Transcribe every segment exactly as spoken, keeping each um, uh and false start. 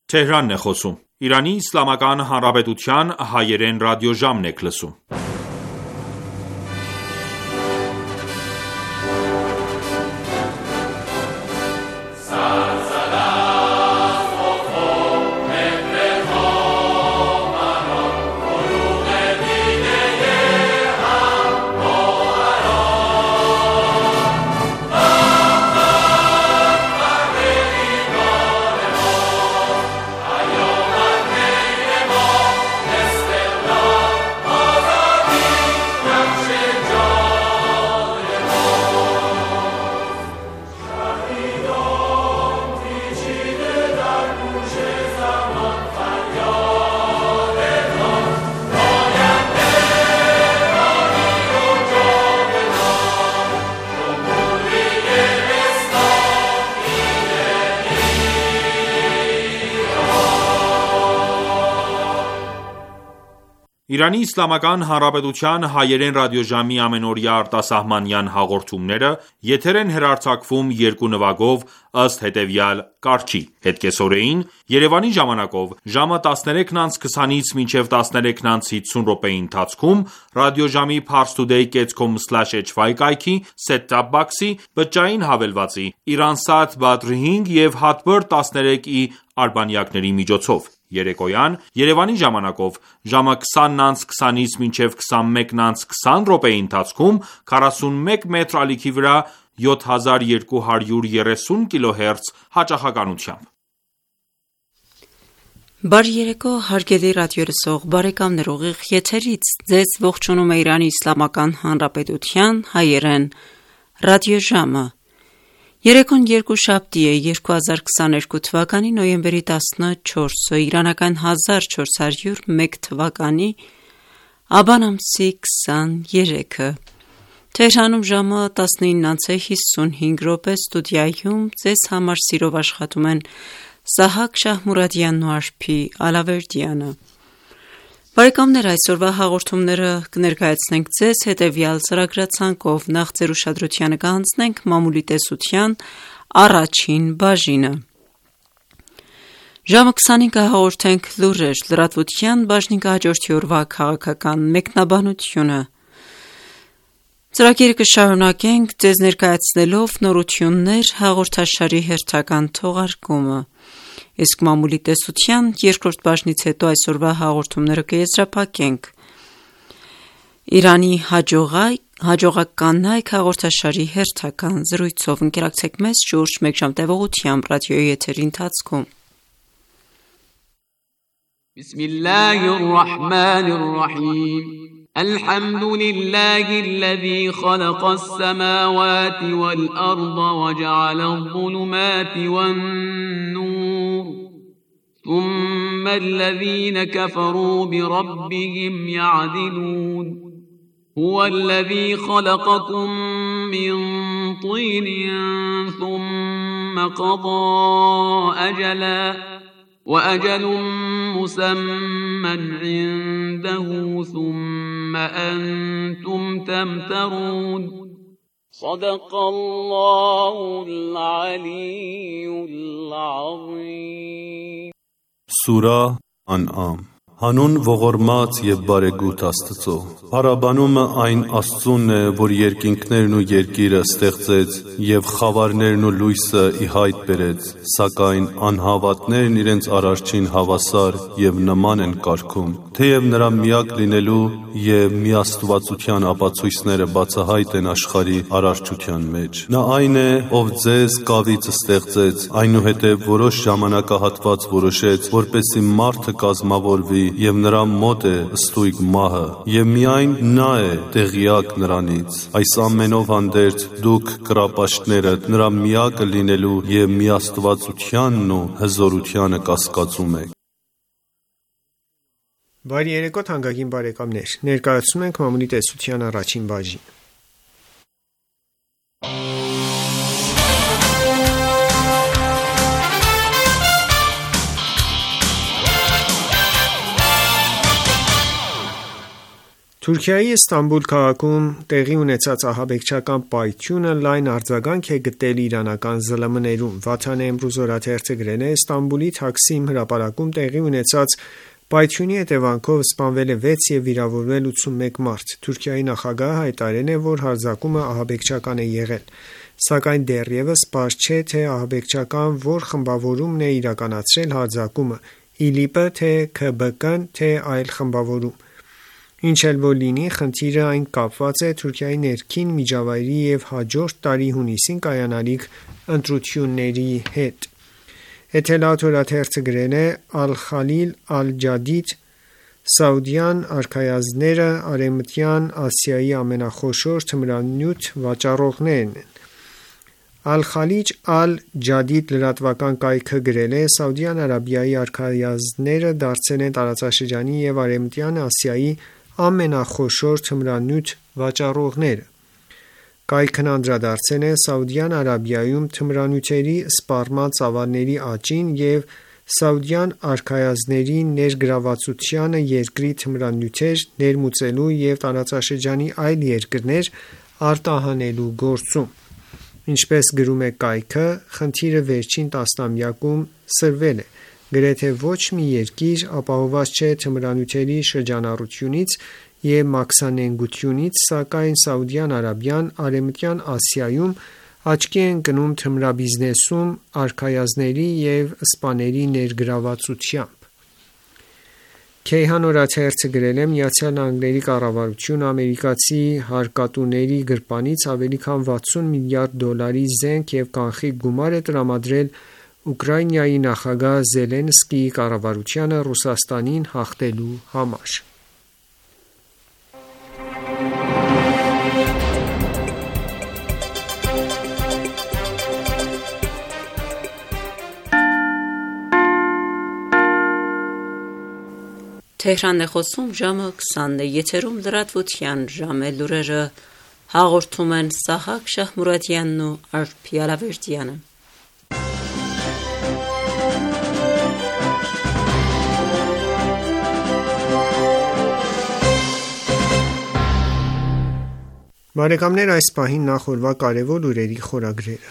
Թեհրանն է խոսում։ Իրանի Իսլամական Հանրապետության հայերեն ռադիոժամն եք լսում։ Իրանի Իսլամական Հանրապետության հայերեն ռադիոժամի ամենօրյա արտասահմանյան հաղորդումները եթեր են հեռարձակվում երկու նվագով ըստ հետևյալ կարգի. Հետկեսօրեին Երևանի ժամանակով ժամը տասներեքն անց քսանից մինչև տասներեքն անց հիսուն րոպեի ընթացքում ռադիոժամի parstoday dot com slash h y կայքի set-top box-ի բջջային հավելվածի Iransat Badr հինգ և Hotbird տասներեք ի արբանյակների միջոցով։ Երեկոյան Երևանի ժամանակով ժամը քսանն անց քսանից մինչև քսանմեկն անց քսան րոպեի ընթացքում քառասունմեկ մետր ալիքի վրա յոթ հազար երկու հարյուր երեսուն կիլոհերց հաճախականությամբ։ Բարի երեկո հարգելի ռադիոլսող բարեկամներ, ուղիղ եթերից ձեզ ողջունում է Իրանի Իսլամական Հանրապետության հայերեն ռադիոժամը։ Երեկոն երկուշաբթի է երկու հազար քսաներկու թվականի նոյեմբերի տասնչորսը, իրանական հազար չորս հարյուր մեկ թվականի աբան ամսի քսաներեքը։ Թեհրանում ժամը տասնինն անց է հիսունհինգ րոպե, ստուդիայում ձեզ համար սիրով աշխատում են Սահակ Շահմուրադյանն ու Արփի Ալավերդյանը։ Բարեկամներ, այսօրվա հաղորդումները կներկայացնենք ձեզ հետևյալ ծրագրացանկով. Նախ ձեր ուշադրությանը կհանձնենք մամուլի տեսության առաջին բաժինը։ Ժամը քսանին կհաղորդենք լուրեր, լրատվության բաժնին կհաջորդի օրվա քաղաքական մեկնաբանությունը։ Ծրագիրը կշարունակենք ձեզ ներկայացնելով նորություններ հաղորդաշարի հերթական թողարկումը։ Իսկ մամուլի տեսության երկրորդ բաժնից հետո այսօրվա հաղորդումները կեզրափակենք Իրանի հաջողակ կանայք հաղորդաշարի հերթական զրույցով։ Ընկերակցեք մեզ շուրջ մեկ ժամ տևողությամբ ռադիոյի եթերի ընթացքում։ Բիսմիլլահիռռահմանիռռահիմ الحمد لله الذي خلق السماوات والأرض وجعل الظلمات والنور ثم الذين كفروا بربهم يعدلون هو الذي خلقكم من طين ثم قضى أجلا وأجل مسمى عنده ثم أنتم تمترون صدق الله العلي العظيم Սուրա Ան'ամ Հանուն ողորմած և բարեգութ Աստծո։ Փառաբանումը այն Աստծունն է, որ երկինքներն ու երկիրը ստեղծեց և խավարներն ու լույսը ի հայտ բերեց, սակայն անհավատներն իրենց Արարչին հավասար և նման են կարգում, թեև նրա միակ լինելու և միաստվածության ապացույցները բացահայտ են աշխարհի արարչության մեջ։ Նա այն է, ով ձեզ կավից ստեղծեց, այնուհետև որոշ ժամանակահատված որոշեց, որպեսզի մարդը կազմավորվի և նրա մոտ է ստույգ մահը, և միայն նա է տեղյակ նրանից։ Այս ամենով հանդերձ դուք կռապաշտները նրա միակը լինելու և միաստվածությանն ու հզորությանը կասկածում եք։ Բարի երեկո թանկագին բարեկամներ, ներկայացնում ենք մամուլի տեսության առաջին բաժին։ Թուրքիայի Ստամբուլ քաղաքում տեղի ունեցած ահաբեկչական պայթյունը լայն արձագանք է գտել իրանական ԶԼՄ-ներում։ Վաթան Էմրուզ օրաթերթը գրել է. Ստամբուլի Թաքսիմ հրապարակում տեղի ունեցած պայթյունի հետևանքով սպանվել է վեց և վիրավորվել ութսունմեկ մարդ։ Թուրքիայի նախագահը հայտարարել է, որ հարձակումը ահաբեկչական է եղել, սակայն դեռևս պարզ չէ, թե ահաբեկչական որ խմբավորումն է իրականացրել հարձակումը՝ ԻԼԻՊ-ը, թե ՔԲԿ-ն, թե այլ խմբավորում։ Ինչ էլ որ լինի, խնդիրը այն կապված է Թուրքիայի ներքին միջավայրի և հաջորդ տարի հունիսին կայանալիք ընտրությունների հետ։ Էթելաթ օրաթերթը գրել է. Ալ-Խալիլ Ալ-Ջադիդ Սաուդյան արքայազնները Արևմտյան Ասիայի ամենախոշոր թմրանյութ վաճառողներն են։ Ալ-Խալիջ Ալ-Ջադիդ լրատվական կայքը գրել է. Սաուդյան Արաբիայի արքայազնները դարձել են տարածաշրջանի և Արևմտյան Ասիայի ամենախոշոր թմրանյութ վաճառողները։ Կայքն անդրադարձել է Սաուդյան Արաբիայում թմրանյութերի սպառման ծավալների աճին և սաուդյան արքայազնների ներգրավվածությանը երկրի թմրանյութեր ներմուծելու և տարածաշրջանի այլ երկրներ արտահանելու գործում։ Ինչպես գրում է կայքը, խնդիրը վերջին տասնամյակում սրվել է։ Գրեթե ոչ մի երկիր ապահովված չէ թմրանյութերի շրջանառությունից և մաքսանենգությունից, սակայն Սաուդյան Արաբիան Արևմտյան Ասիայում աչքի է ընկնում թմրաբիզնեսում արքայազնների և սպաների ներգրավվածությամբ։ Քեյհան օրաթերթը գրել է. Միացյալ Նահանգների կառավարությունը ամերիկացի հարկատուների գրպանից ավելի քան վաթսուն միլիարդ դոլարի զենք և կանխիկ գումար է տրամադրել Ուկրաինայի նախագահ Զելենսկիի կառավարությանը Ռուսաստանին հաղթելու համար։ Թեհրանն է խոսում ժամը քսանն է, եթերում լրատվության ժամ է, լուրերը հաղորդում են Սահակ Շահմուրադյանն ու Արփի Ալավերդյանը։ Բարեկամներ, այս պահին նախ օրվա կարևոր լուրերի խորագրերը։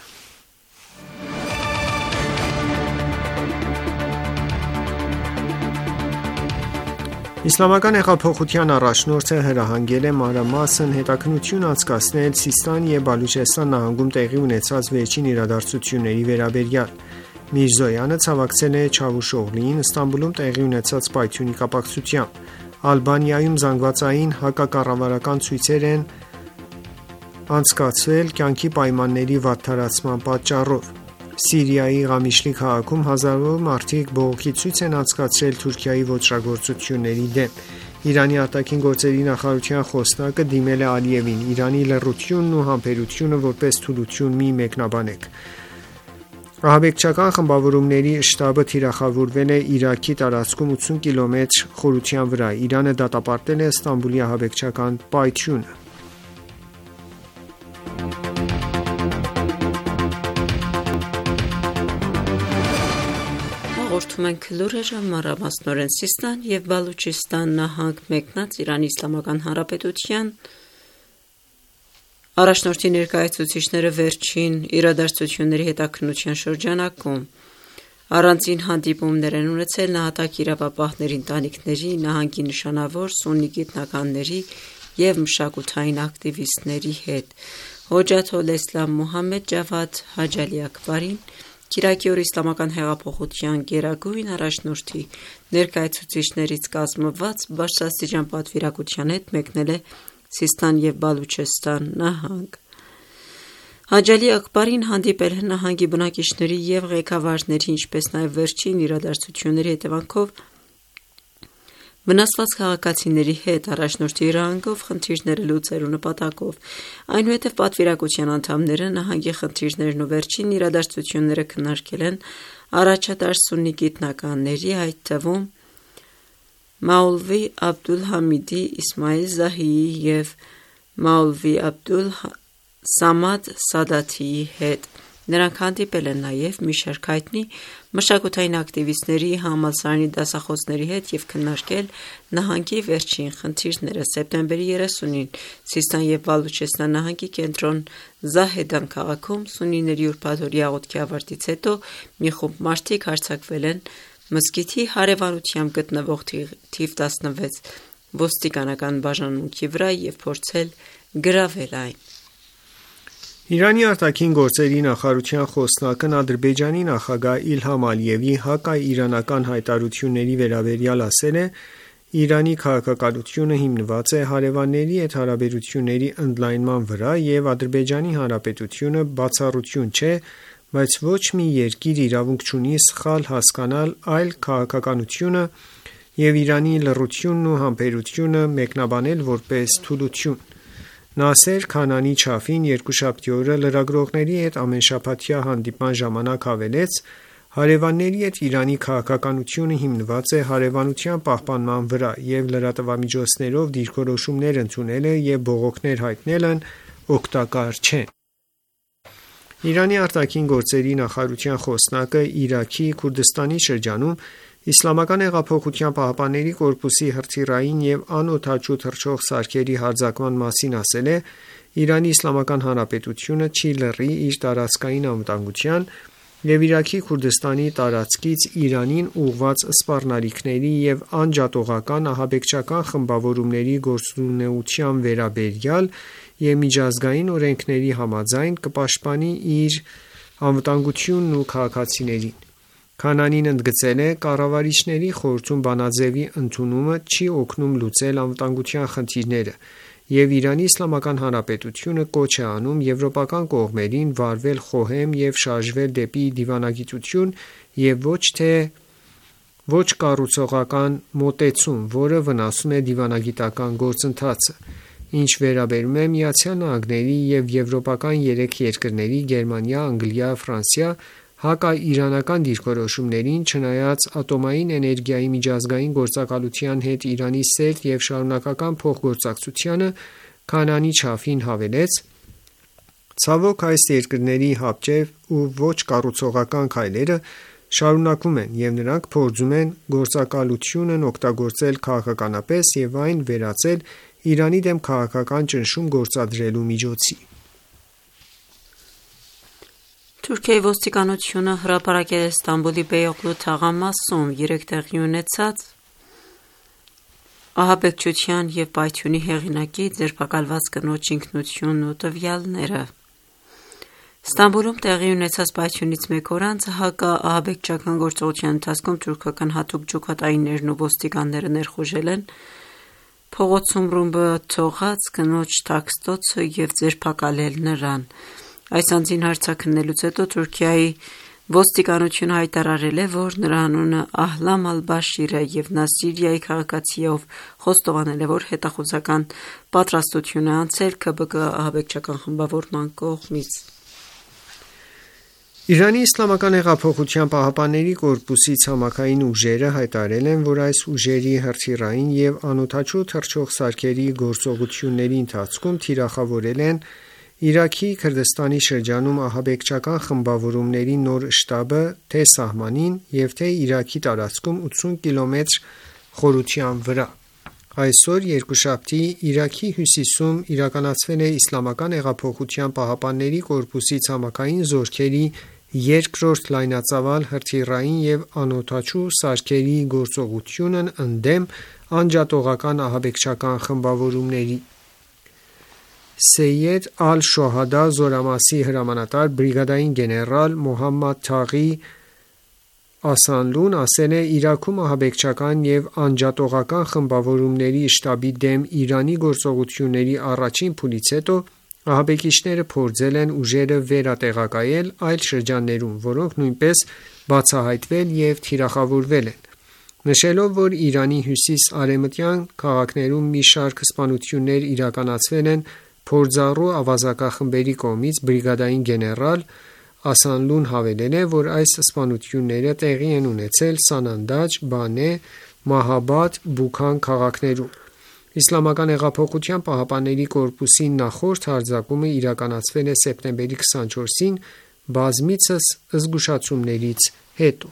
Իսլամական հեղափոխության առաջնորդը հրահանգել է մանրամասն հետաքննություն անցկացնել Սիստան և Բալուչեստան նահանգում տեղի ունեցած վերջին իրադարձությունների վերաբերյալ։ Միրզոյանը ցավակցել է Չավուշօղլիին Ստամբուլում տեղի ունեցած պայթյունի կապակցությամբ։ Ալբանիայում զանգվածային հակակառավարական ցույցեր են անցկացվել կյանքի պայմանների վատթարացման պատճառով։ Սիրիայի Ղամիշլի քաղաքում հազարավոր մարդիկ բողոքի ցույց են անցկացրել Թուրքիայի ոճրագործությունների դեմ։ Իրանի արտաքին գործերի նախարարության խոսնակը դիմել է Ալիևին. Իրանի լռությունն ու համբերությունը որպես թուլություն մի մեկնաբանեք։ Ահաբեկչական խմբավորումների շտաբը թիրախավորվել է Իրաքի տարածքում ութսուն կիլոմետր խորության վրա։ Իրանը դատապարտել է Ստամբուլի ահաբեկչական պայթյունը։ Հաղորդում ենք լուրերը մանրամասնորեն Սիստան և Բալուչիստան նահանգ մեկնած Իրանի Իսլամական Հանրապետության առաջնորդի ներկայացուցիչները վերջին իրադարձությունների հետաքննության շրջանակում առանձին հանդիպումներ են ունեցել նահատակ իրավապահների ընտանիքների, նահանգի նշանավոր սուննի գիտնականների և մշակութային ակտիվիստների հետ։ Հոջաթ ալ-Իսլամ Մոհամմեդ Ջավադ Հաջալի Աքբարին Կիրակի օրը Իսլամական հեղափոխության գերագույն առաջնորդի ներկայացուցիչներից կազմված բարձրաստիճան պատվիրակության հետ մեկնել է Սիստան և Բալուչեստան նահանգ։ Հաջալի Աքբարին հանդիպել է նահանգի բնակիչների և ղեկավարների, ինչպես նաև վերջին իրադարձությունների հետևանքով վնասված քաղաքացիների հետ առաջնորդի հրահանգով խնդիրները լուծելու նպատակով։ Այնուհետև պատվիրակության անդամները նահանգի խնդիրներն ու վերջին իրադարձությունները քննարկել են առաջատար սուննի գիտնականների, այդ թվում Մաուլվի Աբդուլ Համիդի Իսմայիլ Զահիի և Մաուլվի Աբդուլ Սամադ Սադաթիի հետ։ Նրանք հանդիպել են նաև մի շարք հայտնի մշակութային ակտիվիստների, համալսարանի դասախոսների հետ և քննարկել նահանգի վերջին խնդիրները։ Սեպտեմբերի երեսունին Սիստան և Բալուչեստան նահանգի կենտրոն Զահեդան քաղաքում սուննիների ուրբաթօրյա աղոթքի ավարտից հետո մի խումբ մարդիկ հարձակվել են մզկիթի հարևանությամբ գտնվող թիվ տասնվեց ոստիկանական բաժանմունքի վրա և փորձել գրավել այն։ Իրանի արտաքին գործերի նախարարության խոսնակն Ադրբեջանի նախագահ Իլհամ Ալիևի հակաիրանական հայտարարությունների վերաբերյալ ասել է. «Իրանի քաղաքականությունը հիմնված է հարևանների հետ հարաբերությունների ընդլայնման վրա և Ադրբեջանի Հանրապետությունը բացառություն չէ, բայց ոչ մի երկիր իրավունք չունի սխալ հասկանալ այլ քաղաքականությունը և Իրանի լռությունն ու համբերությունը մեկնաբանել որպես թուլություն»։ Նա Նասեր Քանանի չափին երկուշաբթի օրը լրագրողների հետ ամենշաբաթյա հանդիպման ժամանակ հավելեց. «Հարևանների հետ Իրանի քաղաքականությունը հիմնված է հարևանության պահպանման վրա, և լրատվամիջոցներով դիրքորոշումներ ընդունելը և բողոքներ հայտնելն օգտակար չեն»։ Իրանի արտաքին գործերի նախարարության խոսնակը Իրաքի Քուրդստանի շրջանում Իսլամական հեղափոխության պահապանների կորպուսի հրթիռային և անօդաչու թռչող սարքերի հարձակման մասին ասել է. «Իրանի Իսլամական Հանրապետությունը չի լռի իր տարածքային անվտանգության և Իրաքի Քուրդստանի տարածքից Իրանին ուղղված սպառնալիքների և անջատողական ահաբեկչական խմբավորումների գործունեության վերաբերյալ և միջազգային օրենքների համաձայն կպաշտպանի իր անվտանգությունն ու քաղաքացիներին»։ Քանանին ընդգծել է. «Կառավարիչների խորհրդում բանաձեւի ընդունումը չի օգնում լուծել անվտանգության խնդիրները, և Իրանի Իսլամական Հանրապետությունը կոչ է անում եվրոպական կողմերին վարվել խոհեմ և շարժվել դեպի դիվանագիտություն և ոչ կառուցողական մոտեցում, որը վնասում է դիվանագիտական գործընթացը»։ Ինչ վերաբերում է ԱՄՆ-ի և եվրոպական երեք երկրների՝ Գերմանիա, Անգլիա, Ֆրանսիա, հակաիրանական դիրքորոշումներին, չնայած Ատոմային էներգիայի միջազգային գործակալության հետ Իրանի սերտ և շարունակական փոխգործակցությանը, Քանանի չափին հավելեց. «Ցավոք, այս երկրների հապճեպ ու ոչ կառուցողական քայլերը շարունակվում են, և նրանք փորձում են գործակալությունն օգտագործել քաղաքականապես և այն վերածել Իրանի դեմ քաղաքական ճնշում գործադրելու միջոցի»։ Թուրքիայի ոստիկանությունը հրապարակել է Ստամբուլի Բեյողլու թաղամասում երեկ տեղի ունեցած ահաբեկչության և պայթյունի հեղինակի ձերբակալված կնոջ ինքնությունն ու տվյալները։ Ստամբուլում տեղի ունեցած պայթյունից մեկ օր անց հակաահաբեկչական գործողության ընթացքում թուրքական հատուկ ջոկատայիններն ու ոստիկանները ներխուժել են փողոցում ռումբը թողած կնոջ թաքստոցը և ձերբակալել նրան։ Այս անձին հարցաքննելուց հետո Թուրքիայի ոստիկանությունը հայտարարել է, որ նրա անունը Ահլամ Ալ-Բաշիր է և նա Սիրիայի քաղաքացի է, ով խոստովանել է, որ հետախուզական պատրաստություն է անցել ՔԲԿ ահաբեկչական խմբավորման կողմից։ Իրանի Իսլամական հեղափոխության պահապանների կորպուսի ցամաքային ուժերը հայտարարել են, որ այս ուժերի հրթիռային և անօդաչու թռչող սարքերի գործողությունների ընթացքում թիրախավորել են Իրաքի Քրդստանի շրջանում ահաբեկչական խմբավորումների նոր շտաբը թե՛ սահմանին և թե՛ Իրաքի տարածքում ութսուն կիլոմետր խորության վրա։ Այսօր երկուշաբթի Իրաքի հյուսիսում իրականացվել է Իսլամական հեղափոխության պահապանների կորպուսի ցամաքային զորքերի երկրորդ լայնածավալ հրթիռային և անօդաչու սարքերի գործողությունն ընդդեմ անջատողական ահաբեկչական խմբավորումների։ Սեյեդ Ալ-Շոհադա զորամասի հրամանատար բրիգադային գեներալ Մոհամմադ Թաղի Ասանլուն ասել է. «Իրաքում ահաբեկչական և անջատողական խմբավորումների շտաբի դեմ Իրանի գործողությունների առաջին փուլից հետո ահաբեկիչները փորձել են ուժերը վերատեղակայել այլ շրջաններում, որոնք նույնպես բացահայտվել և թիրախավորվել են»։ Նշելով, որ Իրանի հյուսիս-արևմտյան քաղաքներում մի շարք սպանություններ իրականացվել են փորձառու ավազակախմբերի կողմից, բրիգադային գեներալ Ասանլուն հավելել է, որ այս սպանությունները տեղի են ունեցել Սանանդաջ, Բանե, Մահաբադ, Բուքան քաղաքներում։ Իսլամական հեղափոխության պահապանների կորպուսի նախորդ հարձակումը իրականացվել է սեպտեմբերի քսանչորսին, բազմիցս զգուշացումներից հետո։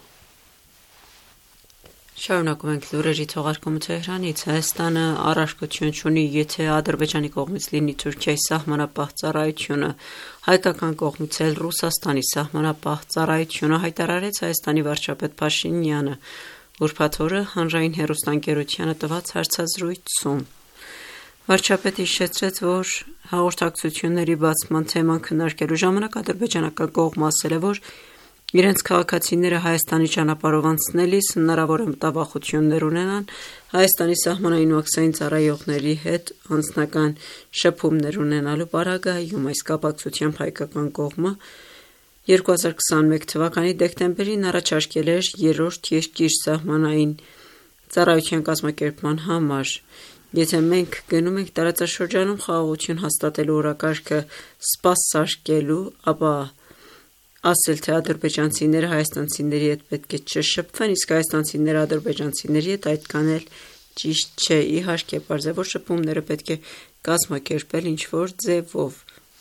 Շարունակում ենք լուրերի թողարկումը Թեհրանից։ Հայաստանը առարկություն չունի, եթե Ադրբեջանի կողմից լինի Թուրքիայի սահմանապահ ծառայությունը։ Հայկական կողմից էլ Ռուսաստանի սահմանապահ ծառայությունը, հայտարարեց Հայաստանի վարչապետ Փաշինյանը ուրբաթ օրը հանրային հեռուստաընկերությանը տված հարցազրույցում։ Վարչապետը հիշեցրեց, որ հաղորդակցությունների բացման թեման քննարկելու ժամանակ ադրբեջանական կողմը ասել է, որ իրենց քաղաքացիները Հայաստանի ճանապարհով անցնելիս հնարավոր է մտավախություններ ունենան Հայաստանի սահմանային ու աքսային ծառայողների հետ անձնական շփումներ ունենալու պարագայում։ Այս կապակցությամբ հայկական կողմը երկու հազար քսաներորդ թվականի դեկտեմբերին առաջարկել էր երրորդ երկիր սահմանային ծառայության կազմակերպման համար։ Եթե մենք գնում ենք տարածաշրջանում խաղաղություն հաստատելու օրակարգը սպասարկելու, ապա ասել, թե ադրբեջանցիները հայաստանցիների հետ պետք է չշփվեն, իսկ հայաստանցիները ադրբեջանցիների հետ այդքան էլ ճիշտ չէ։ Իհարկե, պարզ է, որ շփումները պետք է կազմակերպել ինչ-որ ձևով։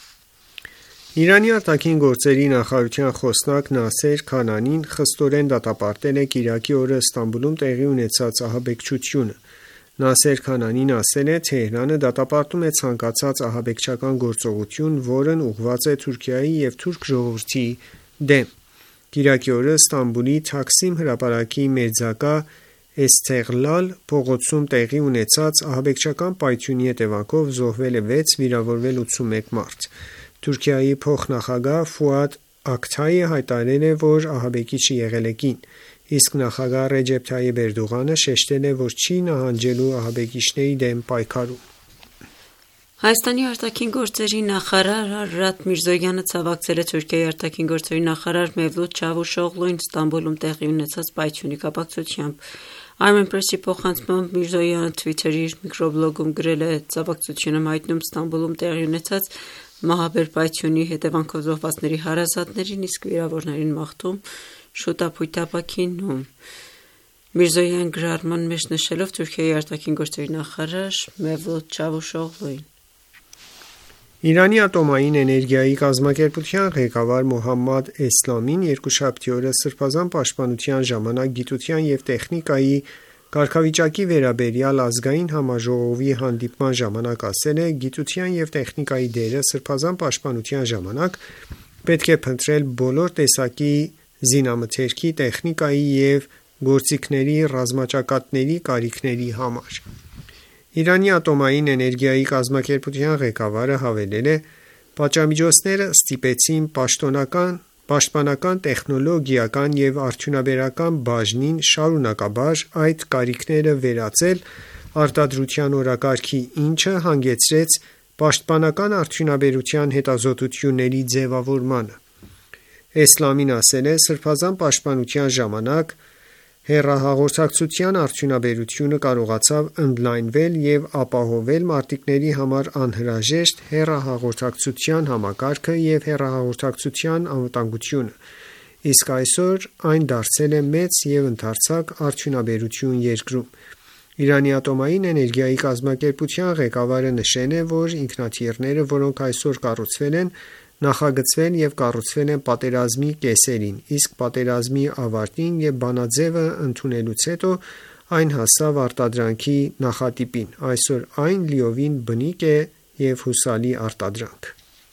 Իրանի արտաքին գործերի նախարարության խոսնակ Նասեր Քանանին խստորեն դատապարտել է Կիրակի օրը Ստամբուլում տեղի ունեցած ահաբեկչությունը։ Նասեր Քանանին ասել է, Թեհրանը դատապարտում է ցանկացած ահաբեկչական գործողություն, որն ուղղված է Թուրքիայի և թուրք ժողովրդի դեմ։ Կիրակի օրը Ստամբուլի Թաքսիմ հրապարակի մերձակա Էստեղլալ փողոցում տեղի ունեցած ահաբեկչական պայթյունի հետևանքով զոհվել է վեց, վիրավորվել ութսունմեկ մարդ։ Թուրքիայի փոխնախագահ Ֆուադ Ակթայը հայտարարել է, որ ահաբեկիչը եղել է կին, իսկ նախագահ Ռեջեփ Թայիպ Էրդողանը շեշտել է, որ չի նահանջելու ահաբեկիչների դեմ պայքարում։ Հայաստանի արտաքին գործերի նախարար Արարատ Միրզոյանը ցավակցել է Թուրքիայի արտաքին գործերի նախարար Մևլութ Չավուշօղլուին Ստամբուլում տեղի ունեցած պայթյունի կապակցությամբ։ Armenpress-ի փոխանցմամբ Միրզոյանը Twitter-ի իր միկրոբլոգում գրել է ցավակցությունը հայտնում Ստամբուլում տեղի ունեցած մահաբեր պայթյունի հետևանքով զոհվածների հարազատներին, իսկ վիրավորներին մաղթում շուտապույտ ապաքինում։ Միրզոյան գրառման մեջ նշելով Թուրքիայի արտաքին գործերի նախարար Մևլութ Չավուշօղլուին։ Իրանի ատոմային էներգիայի կազմակերպության ղեկավար Մոհամմադ Էսլամին երկուշաբթի օրը Սրբազան պաշտպանության ժամանակ գիտության և տեխնիկայի կարգավիճակի վերաբերյալ ազգային համաժողովի հանդիպման ժամանակ ասել է. «Գիտության և տեխնիկայի դերը Սրբազան պաշտպանության ժամանակ պետք է փնտրել բոլոր տեսակի զինամթերքի, տեխնիկայի և գործիքների ռազմաճակատների կարիքների համար»։ Իրանի ատոմային էներգիայի կազմակերպության ղեկավարը հավելել է. «Պատժամիջոցները ստիպեցին պաշտոնական Պաշտպանական տեխնոլոգիական և արդյունաբերական բաժնին շարունակաբար այդ կարիքները վերածել արտադրության օրակարգի, ինչը հանգեցրեց պաշտպանական արդյունաբերության հետազոտությունների ձևավորմանը»։ Էսլամին ասել է. «Սրբազան պաշտպանության ժամանակ հեռահաղորդակցության արդյունաբերությունը կարողացավ ընդլայնվել և ապահովել մարտիկների համար անհրաժեշտ հեռահաղորդակցության համակարգը և հեռահաղորդակցության անվտանգությունը, իսկ այսօր այն դարձել է մեծ և ընդարձակ արդյունաբերություն երկրում»։ Իրանի ատոմային էներգիայի կազմակերպության ղեկավարը նշել է, որ ինքնաթիռները, որոնք այսօր կառուցվել են, նախագծվել և կառուցվել են պատերազմի կեսերին, իսկ պատերազմի ավարտին և բանաձևը ընդունելուց հետո այն հասավ արտադրանքի նախատիպին։ Այսօր այն լիովին բնիկ է և հուսալի արտադրանք։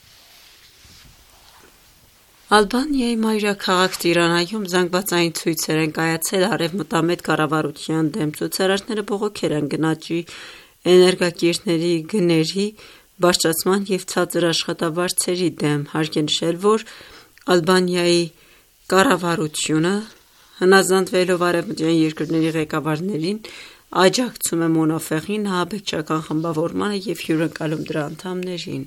Ալբանիայի մայրաքաղաք Տիրանայում զանգվածային ցույցեր են կայացել արևմտամետ կառավարության դեմ։ Ցուցարարները բողոքել են գնաճի, էներգակիրների գների բարձրացման և ցածր աշխատավարձերի դեմ։ Հարկ է նշել, որ Ալբանիայի կառավարությունը հնազանդվելով արևմտյան երկրների ղեկավարներին աջակցում է Մոնաֆեղին, ահաբեկչական խմբավորմանը և հյուրընկալում դրա անդամներին։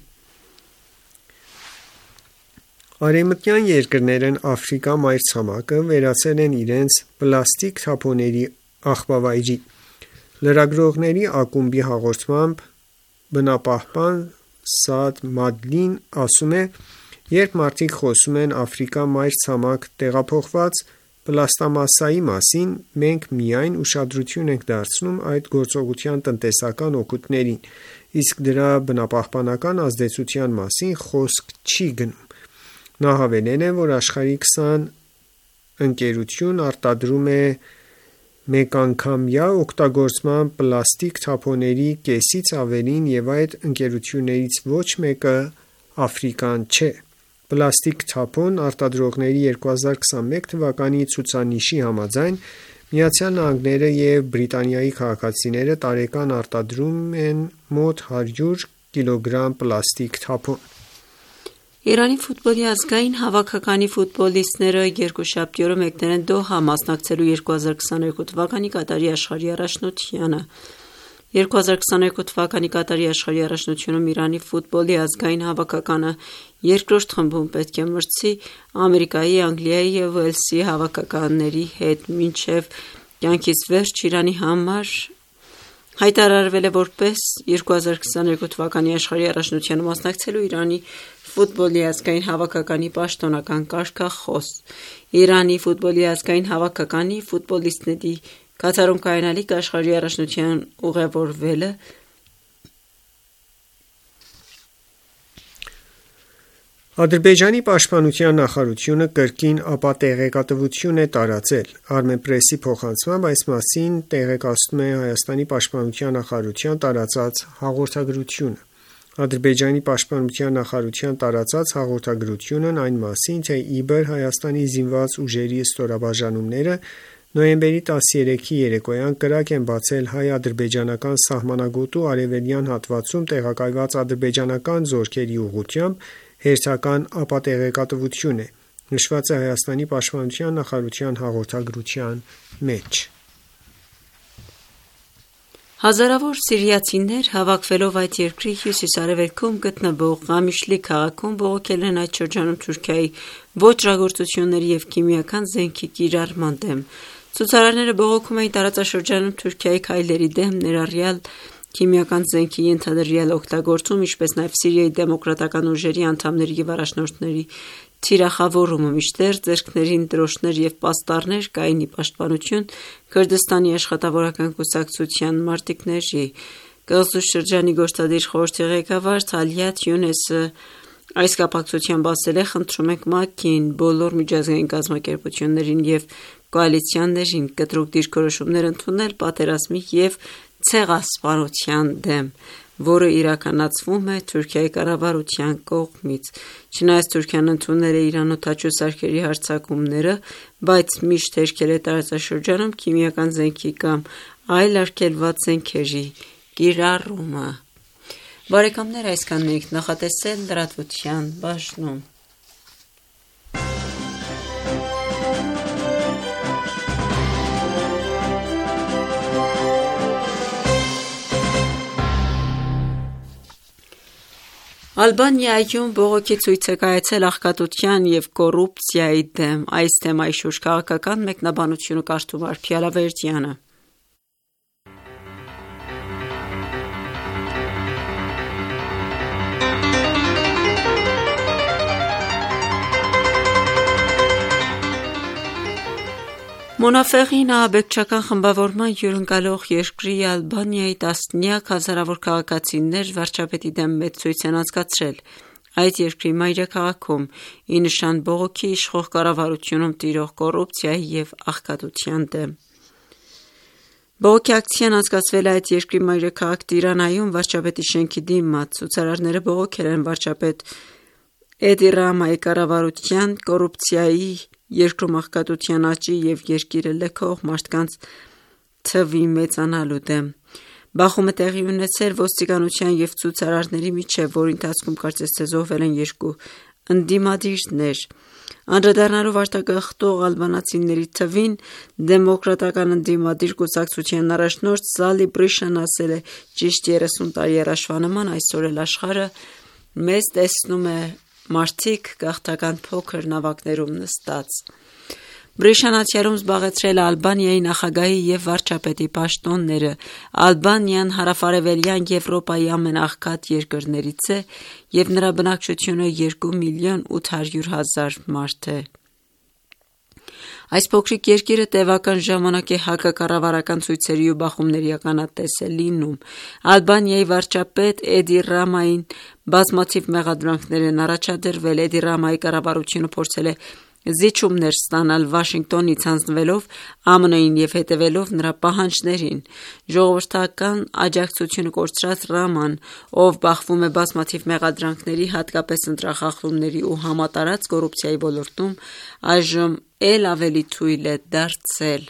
Արևմտյան երկրներն Աֆրիկա մայրցամաքը վերածել են իրենց պլաստիկ թափոնների աղբավայրի։ Լրագրողների ակումբի հաղորդմամբ բնապահպան Սաադ Մադլին ասում է. «Երբ մարդիկ խոսում են Աֆրիկա մայրցամաք տեղափոխված պլաստամասայի մասին, մենք միայն ուշադրություն ենք դարձնում այդ գործողության տնտեսական օգուտներին, իսկ դրա բնապահպանական ազդեցության մասին խոսք չի գնում»։ Նա հավելել է, որ աշխարհի քսան ընկերություն արտադրում է մեկանգամյա օգտագործման պլաստիկ թափոնների կեսից ավելին և այդ ընկերություններից ոչ մեկը աֆրիկան չէ։ Պլաստիկ թափոն արտադրողների երկու հազար քսանմեկ թվականի ցուցանիշի համաձայն ԱՄՆ-ը և Բրիտանիայի քաղաքացիները տարեկան արտադրում են մոտ հարյուր կգ պլաստիկ թափոն։ Իրանի ֆուտբոլի ազգային հավաքականի ֆուտբոլիստները երկուշաբթի օրը մեկնել են Դոհա՝ մասնակցելու երկու հազար քսաներկու թվականի Կատարի աշխարհի առաջնությանը։ երկու հազար քսաներկու թվականի Կատարի աշխարհի առաջնությունում Իրանի ֆուտբոլի ազգային հավաքականը երկրորդ խմբում պետք է մրցի Ամերիկայի, Անգլիայի և Ուելսի հավաքականների հետ, մինչև կյանքից վերջ Իրանի համար հայտարարվել է որպես երկու հազար քսաներկու թվականի աշխարհի առաջնությանը մասնակցելու Իրանի ֆուտբոլի ազգային հավաքականի պաշտոնական կարգախոս։ Իրանի ֆուտբոլի ազգային հավաքականի ֆուտբոլիստների Կատարում կայանալիք աշխարհի առաջնության ուղևորվելը Ադրբեջանի պաշտպանության նախարարությունը կրկին ապատեղեկատվություն է տարածել։ Armenpress-ի փոխանցմամբ այս մասին տեղեկացնում է Հայաստանի պաշտպանության նախարարության տարածած հաղորդագրությունը։ Ադրբեջանի պաշտպանության նախարարության տարածած հաղորդագրությունն այն մասին, թե իբր Հայաստանի զինված ուժերի ստորաբաժանումները նոյեմբերի տասներեքի երեկոյան կրակ են բացել հայ-ադրբեջանական սահմանագոտու արևելյան հատվածում տեղակայված ադրբեջանական զորքերի ուղղությամբ, հերթական ապատեղեկատվություն է, նշված է Հայաստանի պաշտպանության նախարարության հաղորդագրության մեջ։ Հազարավոր սիրիացիներ հավաքվելով այդ երկրի հյուսիս-արևելքում գտնվող Ղամիշլի քաղաքում բողոքել են այդ շրջանում Թուրքիայի ոճրագործությունների և քիմիական զենքի կիրառման դեմ։ Ցուցարարները բողոքում էին տարածաշրջանում Թուրքիայի քայլերի դեմ, ներառյալ քիմիական զենքի ենթադրյալ օգտագործում, ինչպես նաև Սիրիայի դեմոկրատական ուժերի անդամների և առաջնորդների թիրախավորումը, մինչդեռ ձեռքներին դրոշներ և պաստառներ կային ի պաշտպանություն Քրդստանի աշխատավորական կուսակցության մարտիկների։ Կղզու շրջանի գործադիր խորհրդի ղեկավար Թալիաթ Յունեսը այս կապակցությամբ ասել է. «Խնդրում ենք ՄԱԿ-ին, բոլոր միջազգային կազմակերպություններին և կոալիցիաներին կտրուկ դիրքորոշումներ ընդունել պատերազմի և ցեղասպանության դեմ, որը իրականացվում է Թուրքիայի կառավարության կողմից։ Չնայած Թուրքիան ընդունել է Իրան օդաչու սարքերի հարձակումները, բայց միշտ հերքել է տարածաշրջանում քիմիական զենքի կամ այլ արգելված զենքերի կիրառումը»։ Բարեկամներ, այսքանն էինք նախատեսել լրատվության բաժնում։ Ալբանիայում բողոքի ցույց է կայացել աղքատության և կոռուպցիայի դեմ։ Այս թեմայի շուրջ քաղաքական մեկնաբանությունը կարդում է Արփի Ալավերդյանը։ Մոնաֆեղին ահաբեկչական խմբավորման հյուրընկալող երկրի Ալբանիայի տասնյակ հազարավոր քաղաքացիներ վարչապետի դեմ մեծ ցույց են անցկացրել այդ երկրի մայրաքաղաքում՝ ի նշան բողոքի իշխող կառավարությունում տիրող կոռուպցիայի և աղքատության դեմ։ Բողոքի ակցիան անցկացվել է այդ երկրի մայրաքաղաք Տիրանայում վարչապետի շենքի դիմաց։ Ցուցարարները բողոքել են վարչապետ Էդի Ռամայի կառավարության, կոռուպցիայի, երկրում աղքատության աճի և երկիրը լքող մարդկանց թվի մեծանալու դեմ։ Բախումը տեղի ունեցել ոստիկանության և ցուցարարների միջև, որի ընթացքում կարծես թե զոհվել են երկու ընդդիմադիրներ։ Անդրադառնալով արտագաղթող ալբանացիների թվին, դեմոկրատական ընդդիմադիր կուսակցության առաջնորդ Սալի Բրիշան ասել է. «Ճիշտ երեսուն տարի առաջվա նման այսօր էլ աշխարհը մեզ տեսնում է մարդիկ գաղթական փոքր նավակներում նստած»։ Բրիշան անցյալում զբաղեցրել է Ալբանիայի նախագահի և վարչապետի պաշտոնները։ Ալբանիան հարավարևելյան Եվրոպայի ամենաաղքատ երկրներից է և նրա բնակչությունը երկու միլիոն ութ հարյուր հազար մարդ է։ Այս փոքրիկ երկիրը տևական ժամանակ է հակակառավարական ցույցերի ու բախումների ականատես է լինում։ Ալբանիայի վարչապետ Էդի Ռամային բազմաթիվ մեղադրանքներ են առաջադրվել։ Էդի Ռամայի կառավարությունը փորձել է զիջումներ ստանալ Վաշինգտոնից հանձնվելով ԱՄՆ-ին եւ հետևելով նրա պահանջներին։ Ժողովրդական աջակցությունը կորցրած Ռաման, ով բախվում է բազմաթիվ մեղադրանքների, հատկապես ընտրախախտումների ու համատարած կոռուպցիայի ոլորտում, այժմ էլ ավելի թույլ է դարձել։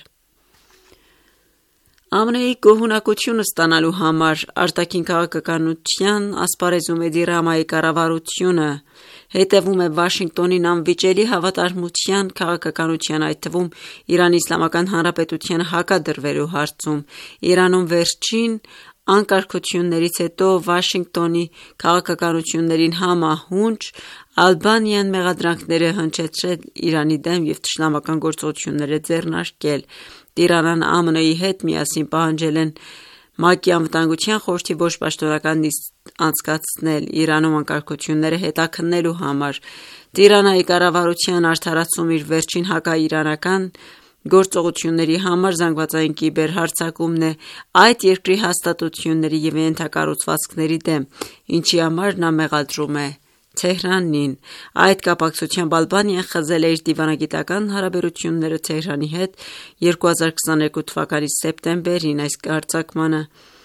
ԱՄՆ-ի գոհունակությունը ստանալու համար արտաքին քաղաքականության ասպարեզում Էդի Ռամայի կառավարությունը հետևում է Վաշինգտոնին անվիճելի հավատարմության քաղաքականության, այդ թվում Իրանի Իսլամական Հանրապետությանը հակադրվելու հարցում։ Իրանում վերջին անկարգություններից հետո Վաշինգտոնի քաղաքականություններին համահունչ Ալբանիան մեղադրանքներ է հնչեցրել Իրանի դեմ և թշնամական գործողություններ է ձեռնարկել։ Տիրանան ԱՄՆ-ի հետ միասին պահանջել են ՄԱԿ-ի Անվտանգության խորհրդի ոչ պաշտոնական նիստ անցկացնել Իրանում անկարգությունները հետաքննելու համար։ Տիրանայի կառավարության արդարացում իր վերջին հակաիրանական գործողությունների համար զանգվածային կիբերհարձակումն է այդ երկրի հաստատությունների և ենթակառուցվածքների դեմ, ինչի համար նա մեղադրում է Թեհրանին։ Այդ կապակցությամբ Ալբանիան խզել է իր դիվանագիտական հարաբերությունները Թեհրանի հետ երկու հազար քսաներկու թվականի սեպտեմբերին, այս հարձակմանը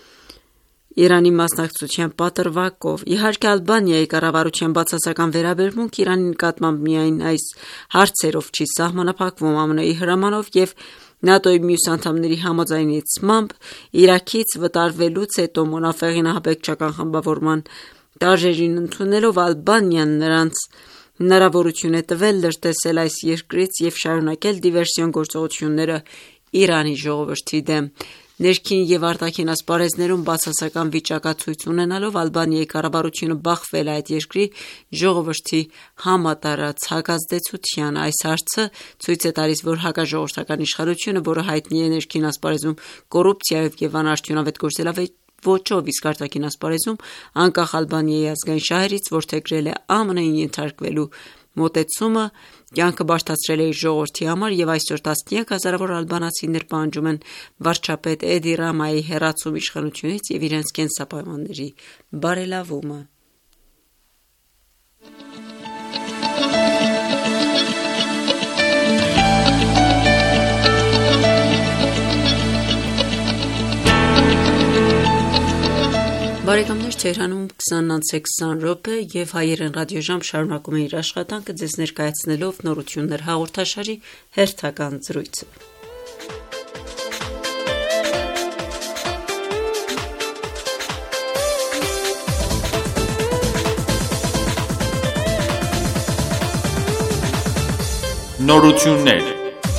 Իրանի մասնակցության պատրվակով։ Իհարկե, Ալբանիայի կառավարության բացասական վերաբերմունք Իրանի նկատմամբ միայն այս հարցերով չի սահմանափակվում։ ԱՄՆ-ի հրամանով և ՆԱՏՕ-ի մյուս անդամների համաձայնեցմամբ Իրաքից վտարվելուց հետո Մոնաֆեղի ահաբեկչական խմբավորման տարրերին ընդունելով Ալբանիան նրանց հնարավորություն է տվել լրտեսել այս երկրից և շարունակել դիվերսիոն գործողությունները Իրանի ժողովրդի դեմ։ Ներքին և արտաքին ասպարեզներում բացասական վիճակացույց ունենալով Ալբանիայի կառավարությունը բախվել է այդ երկրի ժողովրդի համատարած հակազդեցության։ Այս հարցը ցույց է տալիս, որ հակաժողովրդական իշխանությունը, որը հայտնի է ներքին ասպարեզում կոռուպցիայով և անարդյունավետ գործելավեճով, իսկ արտաքին ասպարեզում անկախ Ալբանիայի ազգային շահերից որդեգրել է ԱՄՆ-ին ենթարկվելու մոտեցումը, կյանքը բարդացրել է իր ժողովրդի համար և այսօր տասնյակ հազարավոր ալբանացիներ պահանջում են վարչապետ Էդի Ռամայի հեռացում իշխանությունից և իրենց կենսապայմանների բարելավումը։ Բարեկամներ, Թեհրանում քսանն անց է քսան րոպե և հայերեն ռադիոժամ շարունակում է իր աշխատանքը ձեզ ներկայացնելով նորություններ հաղորդաշարի հերթական զրույցը։ Նորություններ։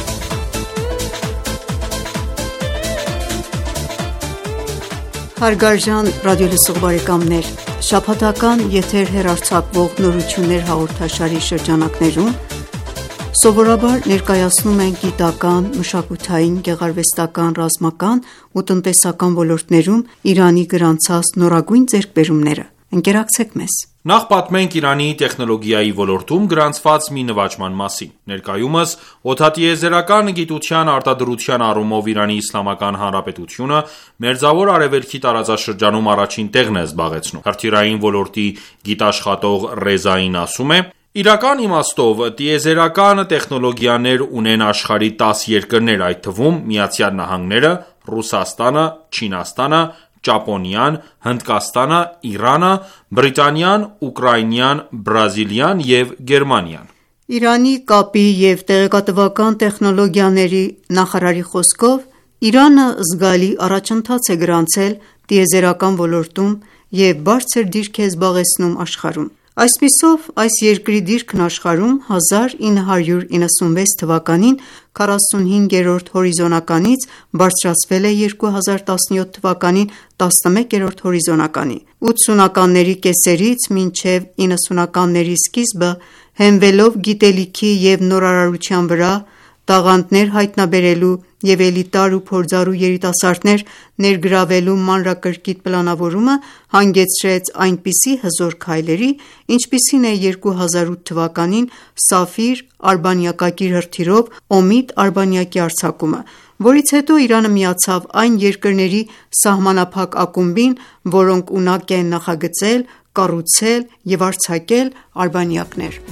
Հարգարժան ռադիոլսող բարեկամներ, շաբաթական եթեր հեռարձակվող նորություններ հաղորդաշարի շրջանակներում սովորաբար ներկայացնում ենք գիտական, մշակութային, գեղարվեստական, ռազմական ու տնտեսական ոլորտներում Իրանի գրանցած նորագույն ձեռքբերումները։ Ընկերակցեք մեզ։ Նախ պատմենք Իրանի տեխնոլոգիայի ոլորտում գրանցված մի նվաճման մասին։ Ներկայումս օդատիեզերական գիտության արտադրության առումով Իրանի Իսլամական Հանրապետությունը Մերձավոր Արևելքի տարածաշրջանում առաջին տեղն է զբաղեցնում։ Հրթիռային ոլորտի գիտաշխատող Ռեզային ասում է. «Իրական իմաստով տիեզերական տեխնոլոգիաներ ունեն աշխարհի տաս երկրներ, այդ թվում Միացյալ Նահանգները, Ռուսաստանը, Չինաստանը, Ճապոնիան, Հնդկաստանը, Իրանը, Բրիտանիան, Ուկրաինան, Բրազիլիան և Գերմանիան»։ Իրանի կապի և տեղեկատվական տեխնոլոգիաների նախարարի խոսքով, Իրանը զգալի առաջընթաց է գրանցել տիեզերական ոլորտում և բարձր դիրք է զբաղեցնում աշխարհում։ Այսպիսով, այս երկրի դիրքն աշխարհում հազար ինը հարյուր իննսունվեց թվականին քառասունհինգերորդ հորիզոնականից բարձրացվել է երկու հազար տասնյոթ թվականին տասնմեկերորդ հորիզոնականի։ ութսունականների կեսերից մինչև իննսունականների սկիզբը հենվելով գիտելիքի և նորարարության վրա, տաղանդներ հայտնաբերելու և էլիտար ու փորձառու երիտասարդներ ներգրավելու մանրակրկիտ պլանավորումը հանգեցրեց այնպիսի հզոր քայլերի, ինչպիսին է երկու հազար ութ թվականին Սաֆիր արբանյակակիր հրթիռով Օմիդ արբանյակի արձակումը, որից հետո Իրանը միացավ այն երկրների սահմանափակ ակումբին, որոնք ունակ են նախագծել, կառուցել և արձակել արբանյակներ։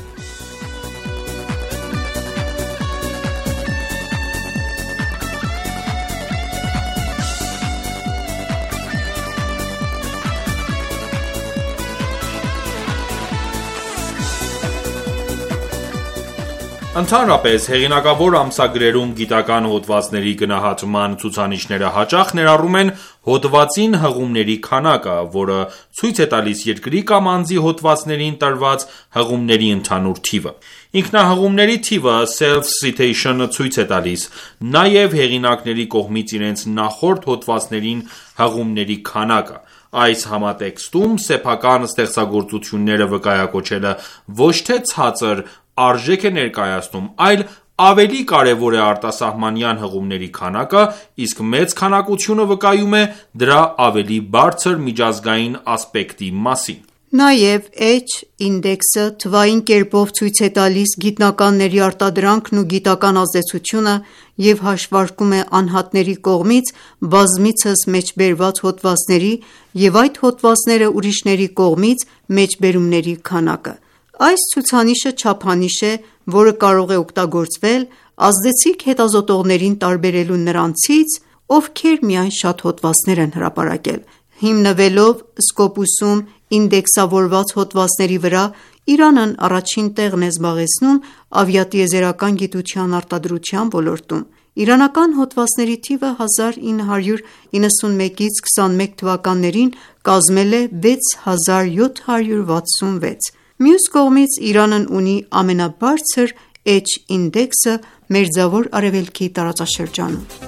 Ընդհանրապես, հեղինակավոր ամսագրերում գիտական հոդվածների գնահատման ցուցանիշները հաճախ ներառում են հոդվածին հղումների քանակը, որը ցույց է տալիս երկրի կամ անձի հոդվածներին տրված հղումների ընդհանուր թիվը։ Ինքնահղումների թիվը (self-citation) ցույց է տալիս նաև հեղինակների կողմից իրենց նախորդ հոդվածներին հղումների քանակը։ Այս համատեքստում սեփական ստեղծագործությունները վկայակոչելը ոչ թե ցածր արժեք է ներկայացնում, այլ ավելի կարևոր է արտասահմանյան հղումների քանակը, իսկ մեծ քանակությունը վկայում է դրա ավելի բարձր միջազգային ասպեկտի մասին։ Նաև H-ինդեքսը թվային կերպով ցույց է տալիս գիտնականների արտադրանքն ու գիտական ազդեցությունը և հաշվարկում է անհատների կողմից բազմիցս մեջբերված հոդվածների և այդ հոդվածները ուրիշների կողմից մեջբերումների քանակը։ Այս ցուցանիշը չափանիշ է, որը կարող է օգտագործվել ազդեցիկ հետազոտողներին տարբերելու նրանցից, ովքեր միայն շատ հոդվածներ են հրապարակել։ Հիմնվելով Scopus-ում ինդեքսավորված հոդվածների վրա, Իրանն առաջին տեղն է զբաղեցնում ավիատիեզերական գիտության արտադրության ոլորտում։ Իրանական հոդվածների թիվը հազար ինը հարյուր իննսունմեկից քսանմեկ թվականներին կազմել է վեց հազար յոթ հարյուր վաթսունվեց։ Մյուս կողմից, Իրանն ունի ամենաբարձր H-ինդեքսը Մերձավոր Արևելքի տարածաշրջանում։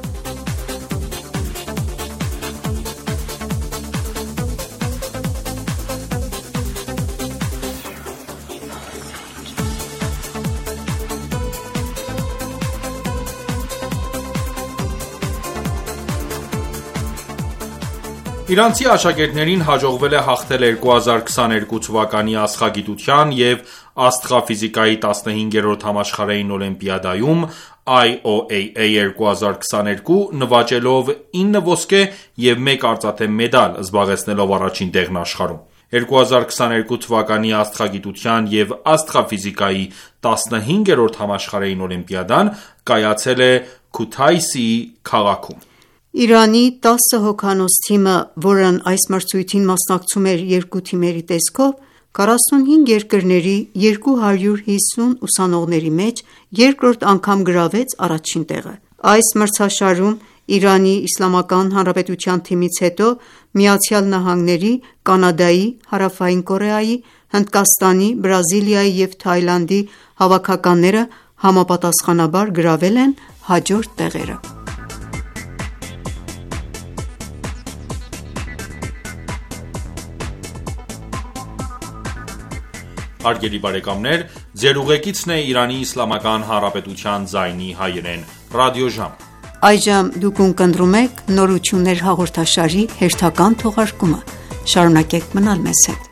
Իրանցի աշակերտներին հաջողվել է հաղթել երկու հազար քսաներկու թվականի աստղագիտության և աստղաֆիզիկայի տասնհինգերորդ համաշխարհային օլիմպիադայում I O A A երկու հազար քսաներկու նվաճելով ինը ոսկե և մեկ արծաթե մեդալ, զբաղեցնելով առաջին տեղն աշխարհում։ երկու հազար քսաներկու թվականի աստղագիտության և աստղաֆիզիկայի տասնհինգերորդ համաշխարհային օլիմպիադան կայացել է Քութայսի քաղաքում։ Իրանի տասը հոգանոց թիմը, որն այս մրցույթին մասնակցում էր երկու թիմերի տեսքով, քառասունհինգ երկրների երկու հարյուր հիսուն ուսանողների մեջ երկրորդ անգամ գրավեց առաջին տեղը։ Այս մրցաշարում Իրանի Իսլամական Հանրապետության թիմից հետո ԱՄՆ-ի, Կանադայի, Հարավային Կորեայի, Հնդկաստանի, Բրազիլիայի և Թայլանդի հավաքականները համապատասխանաբար գրավել են հաջորդ տեղերը։ Հարգելի բարեկամներ, ձեր ուղեկիցն է Իրանի Իսլամական Հանրապետության ձայնի հայերեն ռադիոժամ։ Այժմ դուք ունկնդրում եք «Նորություններ» հաղորդաշարի հերթական թողարկումը։ Շարունակեք մնալ մեզ հետ։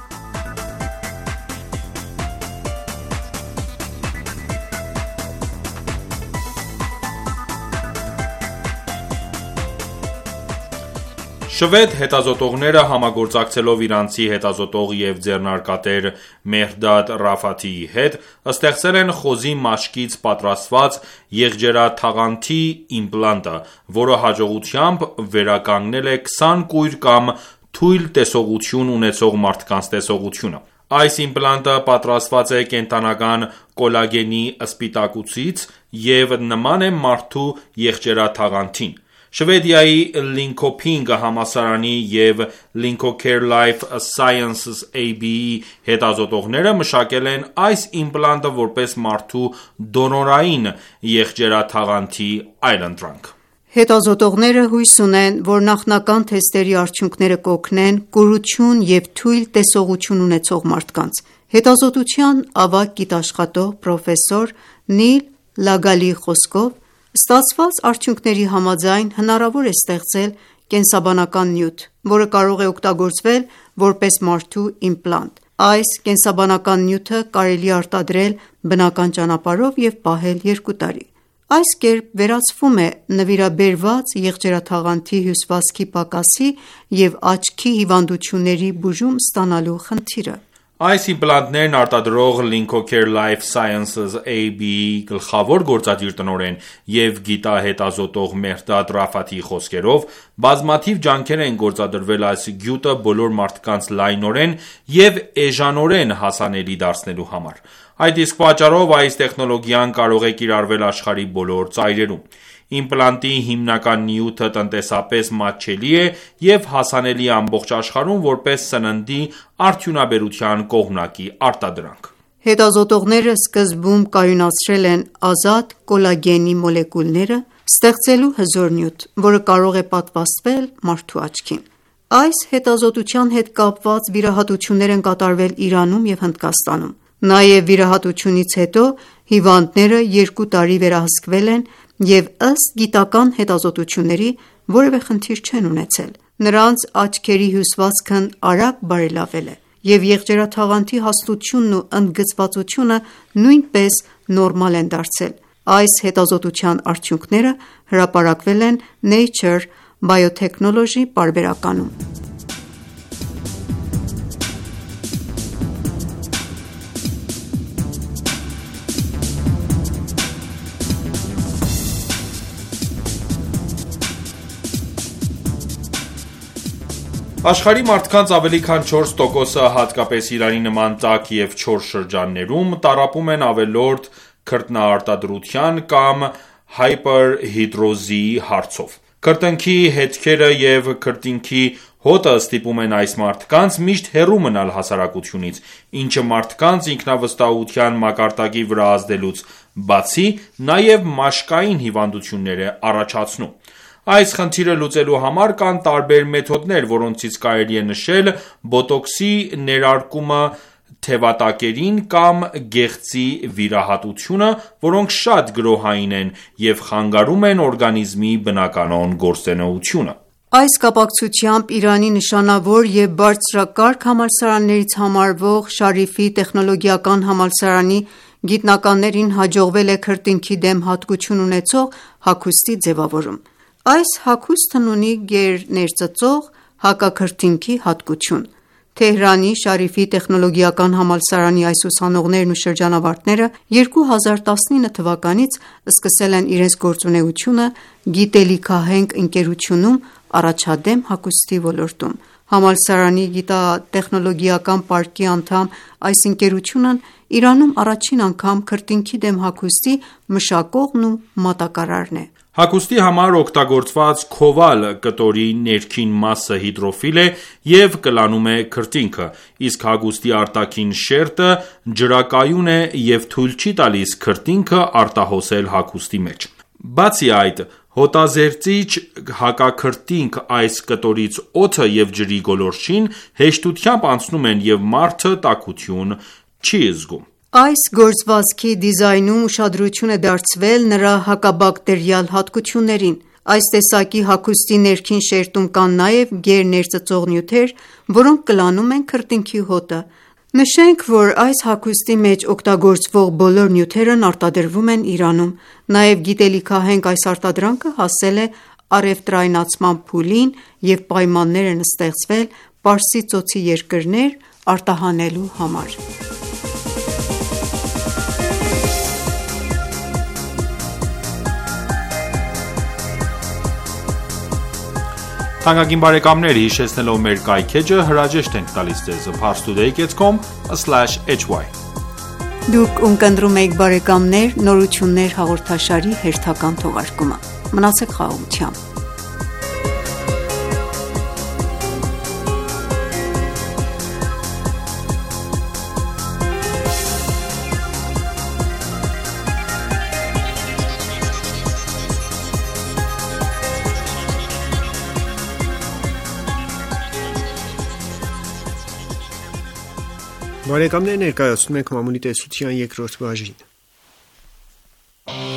Շվեդ հետազոտողները համագործակցելով իրանցի հետազոտող և ձեռնարկատեր Մեհրդադ Ռաֆաթիի հետ ստեղծել են խոզի մաշկից պատրաստված եղջերաթաղանթի իմպլանտը, որը հաջողությամբ վերականգնել է քսան կույր կամ թույլ տեսողություն ունեցող մարդկանց տեսողությունը։ Այս իմպլանտը պատրաստված է կենդանական կոլագենի սպիտակուցից և նման է մարդու եղջերաթաղանթին։ Շվեդիայի Լինքոփինգ համալսարանի և Linkoker Life Sciences A B E հետազոտողները մշակել են այս իմպլանտը որպես մարդու դոնորային եղջերաթաղանթի այլընտրանք։ Հետազոտողները հույս ունեն, որ նախնական թեստերի արդյունքները կօգնեն կուրություն և թույլ տեսողություն ունեցող մարդկանց։ Հետազոտության ավագ գիտաշխատող պրոֆեսոր Նիլ Լագալիի խոսքով, ստացված արդյունքների համաձայն հնարավոր է ստեղծել կենսաբանական նյութ, որը կարող է օգտագործվել որպես մարդու իմպլանտ։ Այս կենսաբանական նյութը կարելի է արտադրել բնական ճանապարհով և պահել երկու տարի։ Այս կերպ վերացվում է նվիրաբերված եղջերաթաղանթի հյուսվածքի պակասի և աչքի հիվանդությունների բուժում ստանալու խնդիրը։ Այս իմպլանտներն արտադրող Lincocare Life Sciences A B-ի գլխավոր գործադիր տնօրեն և գիտահետազոտող Մեհրդադ Ռաֆաթիի խոսքերով, բազմաթիվ ջանքեր են գործադրվել այս գյուտը բոլոր մարդկանց լայնորեն և էժանորեն հասանելի դարձնելու համար։ Այդ իսկ պատճառով այս տեխնոլոգիան կարող է կիրառվել աշխարհի բոլոր ծայրերում։ Իմպլանտի հիմնական նյութը տնտեսապես մատչելի է և հասանելի է ամբողջ աշխարհում որպես սննդի արդյունաբերության կողմնակի արտադրանք։ Հետազոտողները սկզբում կայունացրել են ազատ կոլագենի մոլեկուլները, ստեղծելու հզոր նյութ, որը կարող է պատվաստվել մարդու աչքին։ Այս հետազոտության հետ կապված վիրահատություններ են կատարվել Իրանում և Հնդկաստանում։ Նաև վիրահատությունից հետո հիվանդները երկու տարի վերահսկվել են և ըստ գիտական հետազոտությունների որևէ խնդիր չեն ունեցել։ Նրանց աչքերի հյուսվածքն արագ բարելավել է, և եղջերաթաղանթի հաստությունն ու ընդգծվածությունը նույնպես նորմալ են դարձել։ Այս հետազոտության արդյունքները հրապարակվել են Nature Biotechnology պարբերականում։ Աշխարհի մարդկանց ավելի քան չորս տոկոսը, հատկապես Իրանի նման տաք և չոր շրջաններում, տառապում են ավելորդ քրտնաարտադրության կամ հայպերհիդրոզիի հարցով։ Քրտինքի հետքերը և քրտինքի հոտը ստիպում են այս մարդկանց միշտ հեռու մնալ հասարակությունից, ինչը մարդկանց ինքնավստահության մակարդակի վրա ազդելուց բացի, նաև մաշկային հիվանդություններ է առաջացնում։ Այս խնդիրը լուծելու համար կան տարբեր մեթոդներ, որոնցից կարելի է նշել բոտոքսի ներարկումը թևատակերին կամ գեղձի վիրահատությունը, որոնք շատ գրոհային են և խանգարում են օրգանիզմի բնականոն գործունեությունը։ Այս կապակցությամբ Իրանի նշանավոր և բարձրակարգ համալսարաններից համարվող Շարիֆի տեխնոլոգիական համալսարանի գիտնականներին հաջողվել է քրտինքի դեմ հատկություն ունեցող հագուստի ձևավորում։ Այս հագուստն ունի գերներծծող հակաքրտինքի հատկություն։ Թեհրանի Շարիֆի տեխնոլոգիական համալսարանի այս ուսանողներն ու շրջանավարտները երկու հազար տասնինը թվականից սկսել են իրենց գործունեությունը գիտելիքահենք ընկերությունում առաջադեմ հագուստի ոլորտում։ Համալսարանի գիտատեխնոլոգիական պարկի անդամ այս ընկերությունն Իրանում առաջին անգամ քրտինքի դեմ հագուստի մշակողն ու մատակարարն է։ Հագուստի համար օգտագործված քովալ կտորի ներքին մասը հիդրոֆիլ է և կլանում է քրտինքը, իսկ հագուստի արտաքին շերտը ջրակայուն է և թույլ չի տալիս քրտինքը արտահոսել հագուստի մեջ։ Բացի այդ, հոտազերծիչ հակաքրտինք այս կտորից օդը և ջրի գոլորշին հեշտությամբ անցնում են և մարդը տաքություն չի զգում։ Այս գործվածքի դիզայնում ուշադրություն է դարձվել նրա հակաբակտերիալ հատկություններին։ Այս տեսակի հագուստի ներքին շերտում կան նաև գերներծծող նյութեր, որոնք կլանում են քրտինքի հոտը։ Նշենք, որ այս հագուստի մեջ օգտագործվող բոլոր նյութերն արտադրվում են Իրանում։ Նաև գիտելիքահենք այս արտադրանքը հասել է առևտրայնացման փուլին և պայմաններ են ստեղծվել Պարսից ծոցի երկրներ արտահանելու համար։ Թանկագին բարեկամներ, հիշեցնելով մեր կայքէջը հրաժեշտ ենք տալիս ձեզ parstoday dot com slash h y։ Դուք ունկնդրում եք բարեկամներ նորություններ հաղորդաշարի հերթական թողարկումը։ Մնացեք խաղաղությամբ։ Բարեկամներ, ներկայացնում ենք մամուլի տեսության երկրորդ բաժին։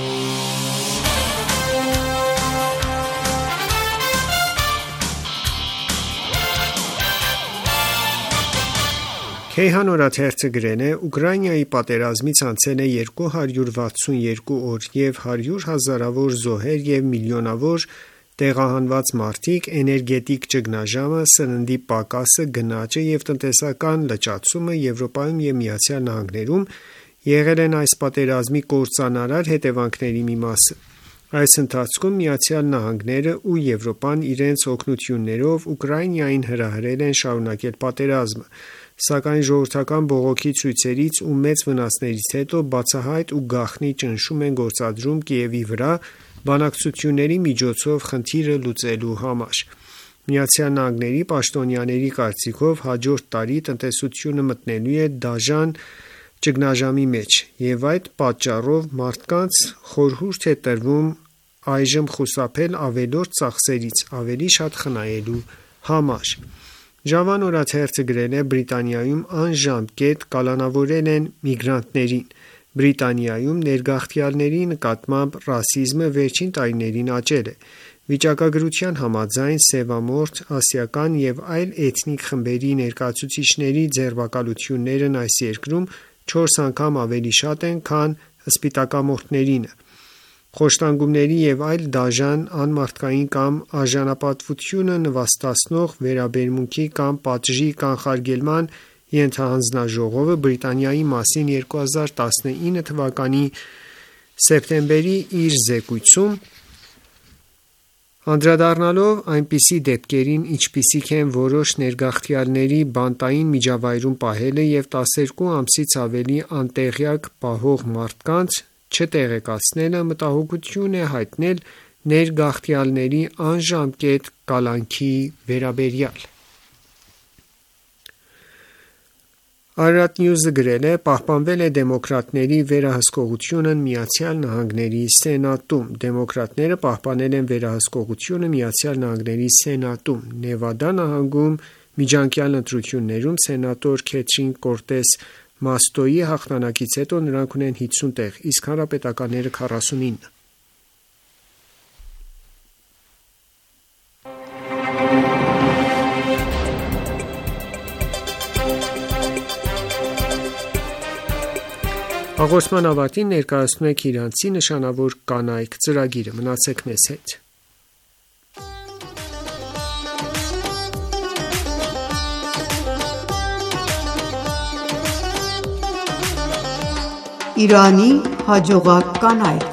Քեյհան օրաթերթը գրել է. Ուկրաինայի պատերազմից անցել է երկու հարյուր վաթսունյոթ օր և հարյուր հազարավոր զոհեր և միլիոնավոր տեղահանված մարդիկ, էներգետիկ ճգնաժամը, սննդի պակասը, գնաճը և տնտեսական լճացումը Եվրոպայում և ԱՄՆ-ում եղել են այս պատերազմի կործանարար հետևանքների մի մասը։ Այս ընթացքում ԱՄՆ-ն ու Եվրոպան իրենց օգնություններով Ուկրաինային հրահրել են շարունակել պատերազմը, սակայն ժողովրդական բողոքի ցույցերից ու մեծ վնասներից հետո բացահայտ ու գաղտնի ճնշում են գործադրում Կիևի վրա բանակցությունների միջոցով խնդիրը լուծելու համար։ ԱՄՆ պաշտոնյաների կարծիքով հաջորդ տարի տնտեսությունը մտնելու է դաժան ճգնաժամի մեջ, և այդ պատճառով մարդկանց խորհուրդ է տրվում այժմ խուսափել ավելորդ ծախսերից՝ ավելի շատ խնայելու համար։ Ժաման օրաթերթը գրել է. Բրիտանիայում անժամկետ կալանավորել են միգրանտներին։ Բրիտանիայում ներգաղթյալների նկատմամբ ռասիզմը վերջին տարիներին աճել է։ Վիճակագրության համաձայն, սևամորթ, ասիական և այլ էթնիկ խմբերի ներկայացուցիչների ձերբակալություններն այս երկրում չորս անգամ ավելի շատ են, քան սպիտակամորթներինը։ Խոշտանգումների և այլ դաժան, անմարդկային կամ արժանապատվությունը նվաստացնող վերաբերմունքի կամ պատժի կանխարգելման ենթահանձնաժողովը Բրիտանիայի մասին երկու հազար տասնինը թվականի սեպտեմբերի իր զեկույցում անդրադառնալով այնպիսի դեպքերին, ինչպիսիք են որոշ ներգաղթյալների բանտային միջավայրում պահելը և տասներկու ամսից ավելի անտեղյակ պահող մարդկանց չտեղեկացնելը, մտահոգություն է հայտնել ներգաղթյալների անժամկետ կալանքի վերաբերյալ։ Արարատ Նյուզը գրել է. Պահպանվել է դեմոկրատների վերահսկողությունն ԱՄՆ Սենատում։ Դեմոկրատները պահպանել են վերահսկողությունը ԱՄՆ Սենատում։ Նևադա նահանգում միջանկյալ ընտրություններում սենատոր Քեթրին Կորտես Մաստոյի հաղթանակից հետո նրանք ունեն հիսուն տեղ, իսկ հանրապետականները քառասունինը։ Հաղորդման ավարտին ներկայացնում ենք իրանցի նշանավոր կանայք ծրագիրը։ Մնացեք մեզ հետ։ Իրանի հաջողակ կանայք։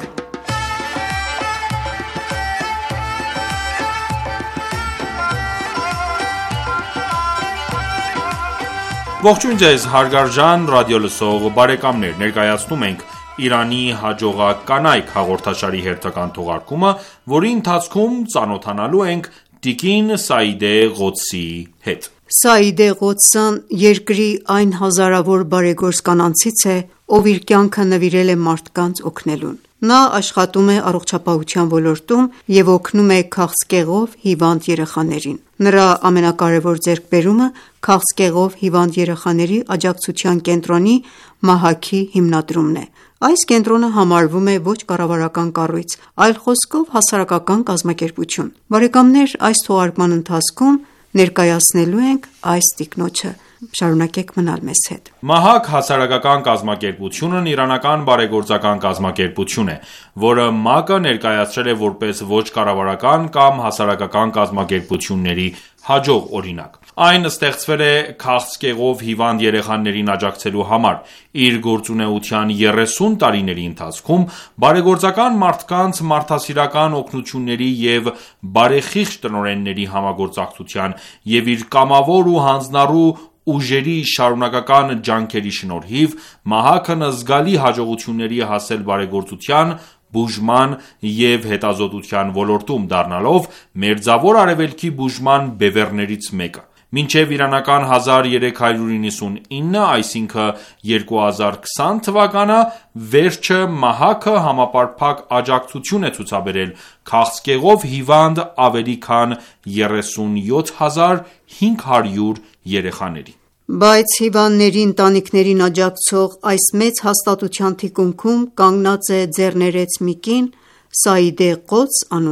Ողջույն ձեզ հարգարժան ռադիոլսող բարեկամներ, ներկայացնում ենք «Իրանի հաջողակ կանայք» հաղորդաշարի հերթական թողարկումը, որի ընթացքում ծանոթանալու ենք տիկին Սաիդե Ղոդսիի հետ։ Սաիդե Ղոդսն երկրի այն հազարավոր բարեգործ կանանցից է, ով իր կյանքը նվիրել է մարդկանց օգնելուն։ Նա աշխատում է առողջապահության ոլորտում և օգնում է քաղցկեղով հիվանդ երեխաներին։ Նրա ամենակարևոր ձեռքբերումը քաղցկեղով հիվանդ երեխաների աջակցության կենտրոնի Մահաքի հիմնադրումն է։ Այս կենտրոնը համարվում է ոչ կառավարական կառույց, այլ խոսքով հասարակական կազմակերպություն։ Բարեկամներ, այս թողարկման ընթացքում ներկայացնելու ենք այս տիկնոջը։ Շարունակեք մնալ մեզ հետ։ Մահաք հասարակական կազմակերպությունն իրանական բարեգործական կազմակերպություն է, որը ՄԱԿ-ը ներկայացրել է որպես ոչ կառավարական կամ հասարակական կազմակերպությունների հաջող օրինակ։ Այն ստեղծվել է քաղցկեղով հիվանդ երեխաներին աջակցելու համար։ Իր գործունեության երեսուն տարիների ընթացքում բարեգործական մարդկանց մարդասիրական օգնությունների և բարեխիղճ տնօրենների համագործակցության և իր կամավոր ու հանձնառու ուժերի շարունակական ջանքերի շնորհիվ Մահաքն զգալի հաջողությունների է հասել բարեգործության, բուժման և հետազոտության ոլորտում, դառնալով Մերձավոր Արևելքի բուժման բևեռներից մեկը։ Մինչև իրանական հազար երեք հարյուր նվաթսունինը, այսինքն երկու հազար քսան թվականը, վերջը Մահաքը համապարփակ աջակցություն է ցուցաբերել քաղցկեղով հիվանդ ավելի քան երեսունյոթ հազար հինգ հարյուր երեխաների։ Բայց հիվանդների ընտանիքներին աջակցող այս մեծ հաստատության թիկունքում կանգնած է ձեռներեց մի կին Սաիդե Ղոդս անունով։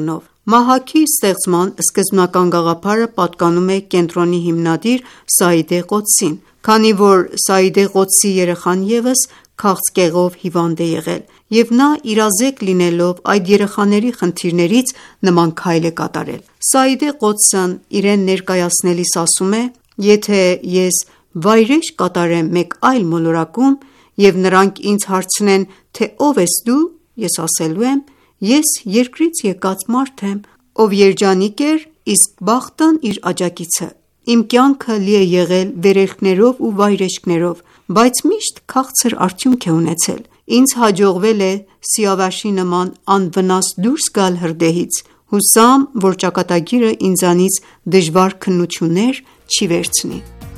Մահաքի ստեղծման սկզբնական գաղափարը պատկանում է կենտրոնի հիմնադիր Սաիդե Ղոդսին, քանի որ Սաիդե Ղոդսի երեխան ևս քաղցկեղով հիվանդ է եղել, և նա իրազեկ լինելով այդ երեխաների խնդիրներից նման քայլ է կատարել։ Սաիդե Ղոդսն իրեն ներկայացնելիս ասում է. «Եթե ես վայրէջք կատարեմ մեկ այլ մոլորակում, և նրանք ինձ հարցնեն, թե ով ես դու, ես ասելու եմ. ես երկրից եկած մարդ եմ, ով երջանիկ էր, իսկ բախտն իր աջակիցը։ Իմ կյանքը լի է եղել վերելքներով ու վայրէջքներով, բայց միշտ քաղցր արդյունք է ունեցել։ Ինձ հաջողվել է Սիավաշի նման անվնաս դուրս գալ հրդեհից։ Հուսամ, որ ճակատագիրը ինձանից դժվար քննություններ չի վերցնի»։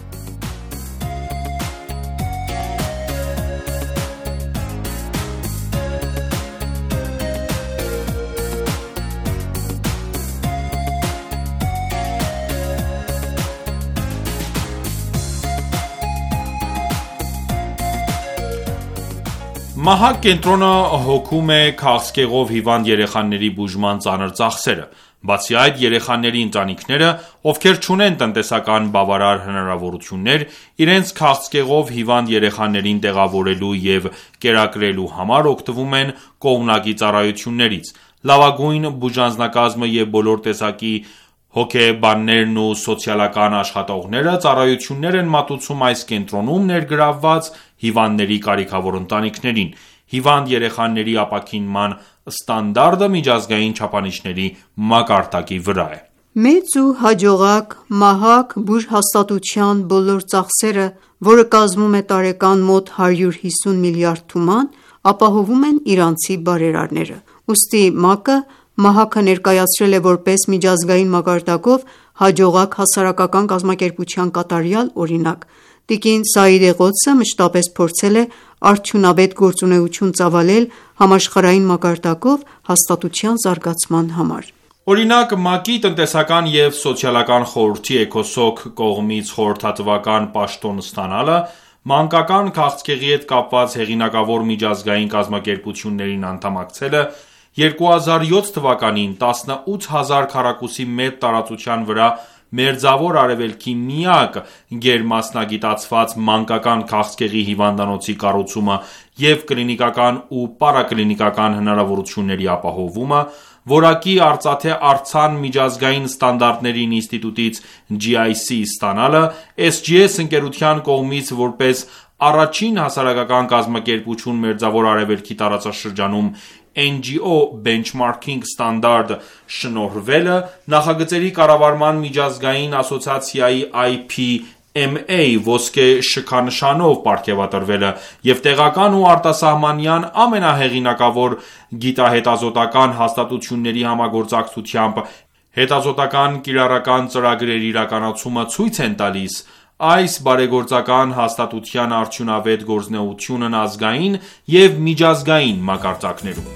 Մահակ կենտրոնը հոգում է քաղցկեղով հիվանդ երեխաների բուժման ծանր ծախսերը։ Բացի այդ, երեխաների ընտանիքները, ովքեր չունեն տնտեսական բավարար հնարավորություններ, իրենց քաղցկեղով հիվանդ երեխաներին տեղավորելու և կերակրելու համար օգտվում են կողմնակի ծառայություններից։ Լավագույն բուժանձնակազմը և բոլոր տեսակի հոգեբաններն ու սոցիալական աշխատողները ծառայություններ են մատուցում այս կենտրոնում ներգրավված հիվանդների կարիքավոր ընտանիքներին։ Հիվանդ երեխաների ապաքինման ստանդարտը միջազգային չափանիշների մակարդակի վրա է։ Մեծ ու հաջողակ Մահակ բուժհաստատության բոլոր ծախսերը, որը կազմում է տարեկան մոտ հարյուր հիսուն միլիարդ թուման, ապահովում են իրանցի բարերարները։ Ուստի ՄԱԿ-ը Մահաքը ներկայացրել է որպես միջազգային մակարդակով հաջողակ հասարակական կազմակերպության կատարյալ օրինակ։ Տիկին Սաիդե Ղոդսը մշտապես փորձել է արդյունավետ գործունեություն ծավալել համաշխարհային մակարդակով հաստատության զարգացման համար։ Օրինակ, ՄԱԿ-ի տնտեսական և սոցիալական խորհրդի էքոսոկ կողմից խորհրդատվական պաշտոն ստանալը, մանկական քաղցկեղի հետ կապված հեղինակավոր միջազգային կազմակերպություններին անդամակցելը, երկու հազար յոթ թվականին տասնութ հազար քառակուսի մեծ տարածության վրա Մերձավոր Արևելքի միակ գերմասնագիտացված մանկական քաղցկեղի հիվանդանոցի կառուցումը և կլինիկական ու պարակլինիկական հնարավորությունների ապահովումը, որակի արծաթե արձան միջազգային ստանդարտների ինստիտուտից G I C ստանալը, S G S ընկերության կողմից որպես առաջին հասարակական կազմակերպություն Մերձավոր Արևելքի տարածաշրջանում N G O benchmarking ստանդարտ շնորհվելը, նախագծերի կառավարման միջազգային ասոցիացիայի I P M A ոսկե շքանշանով պարգևատրվելը և տեղական ու արտասահմանյան ամենահեղինակավոր գիտահետազոտական հաստատությունների համագործակցությամբ հետազոտական կիրառական ծրագրերի իրականացումը ցույց են տալիս այս բարեգործական հաստատության արդյունավետ գործունեությունն ազգային և միջազգային մակարդակներում։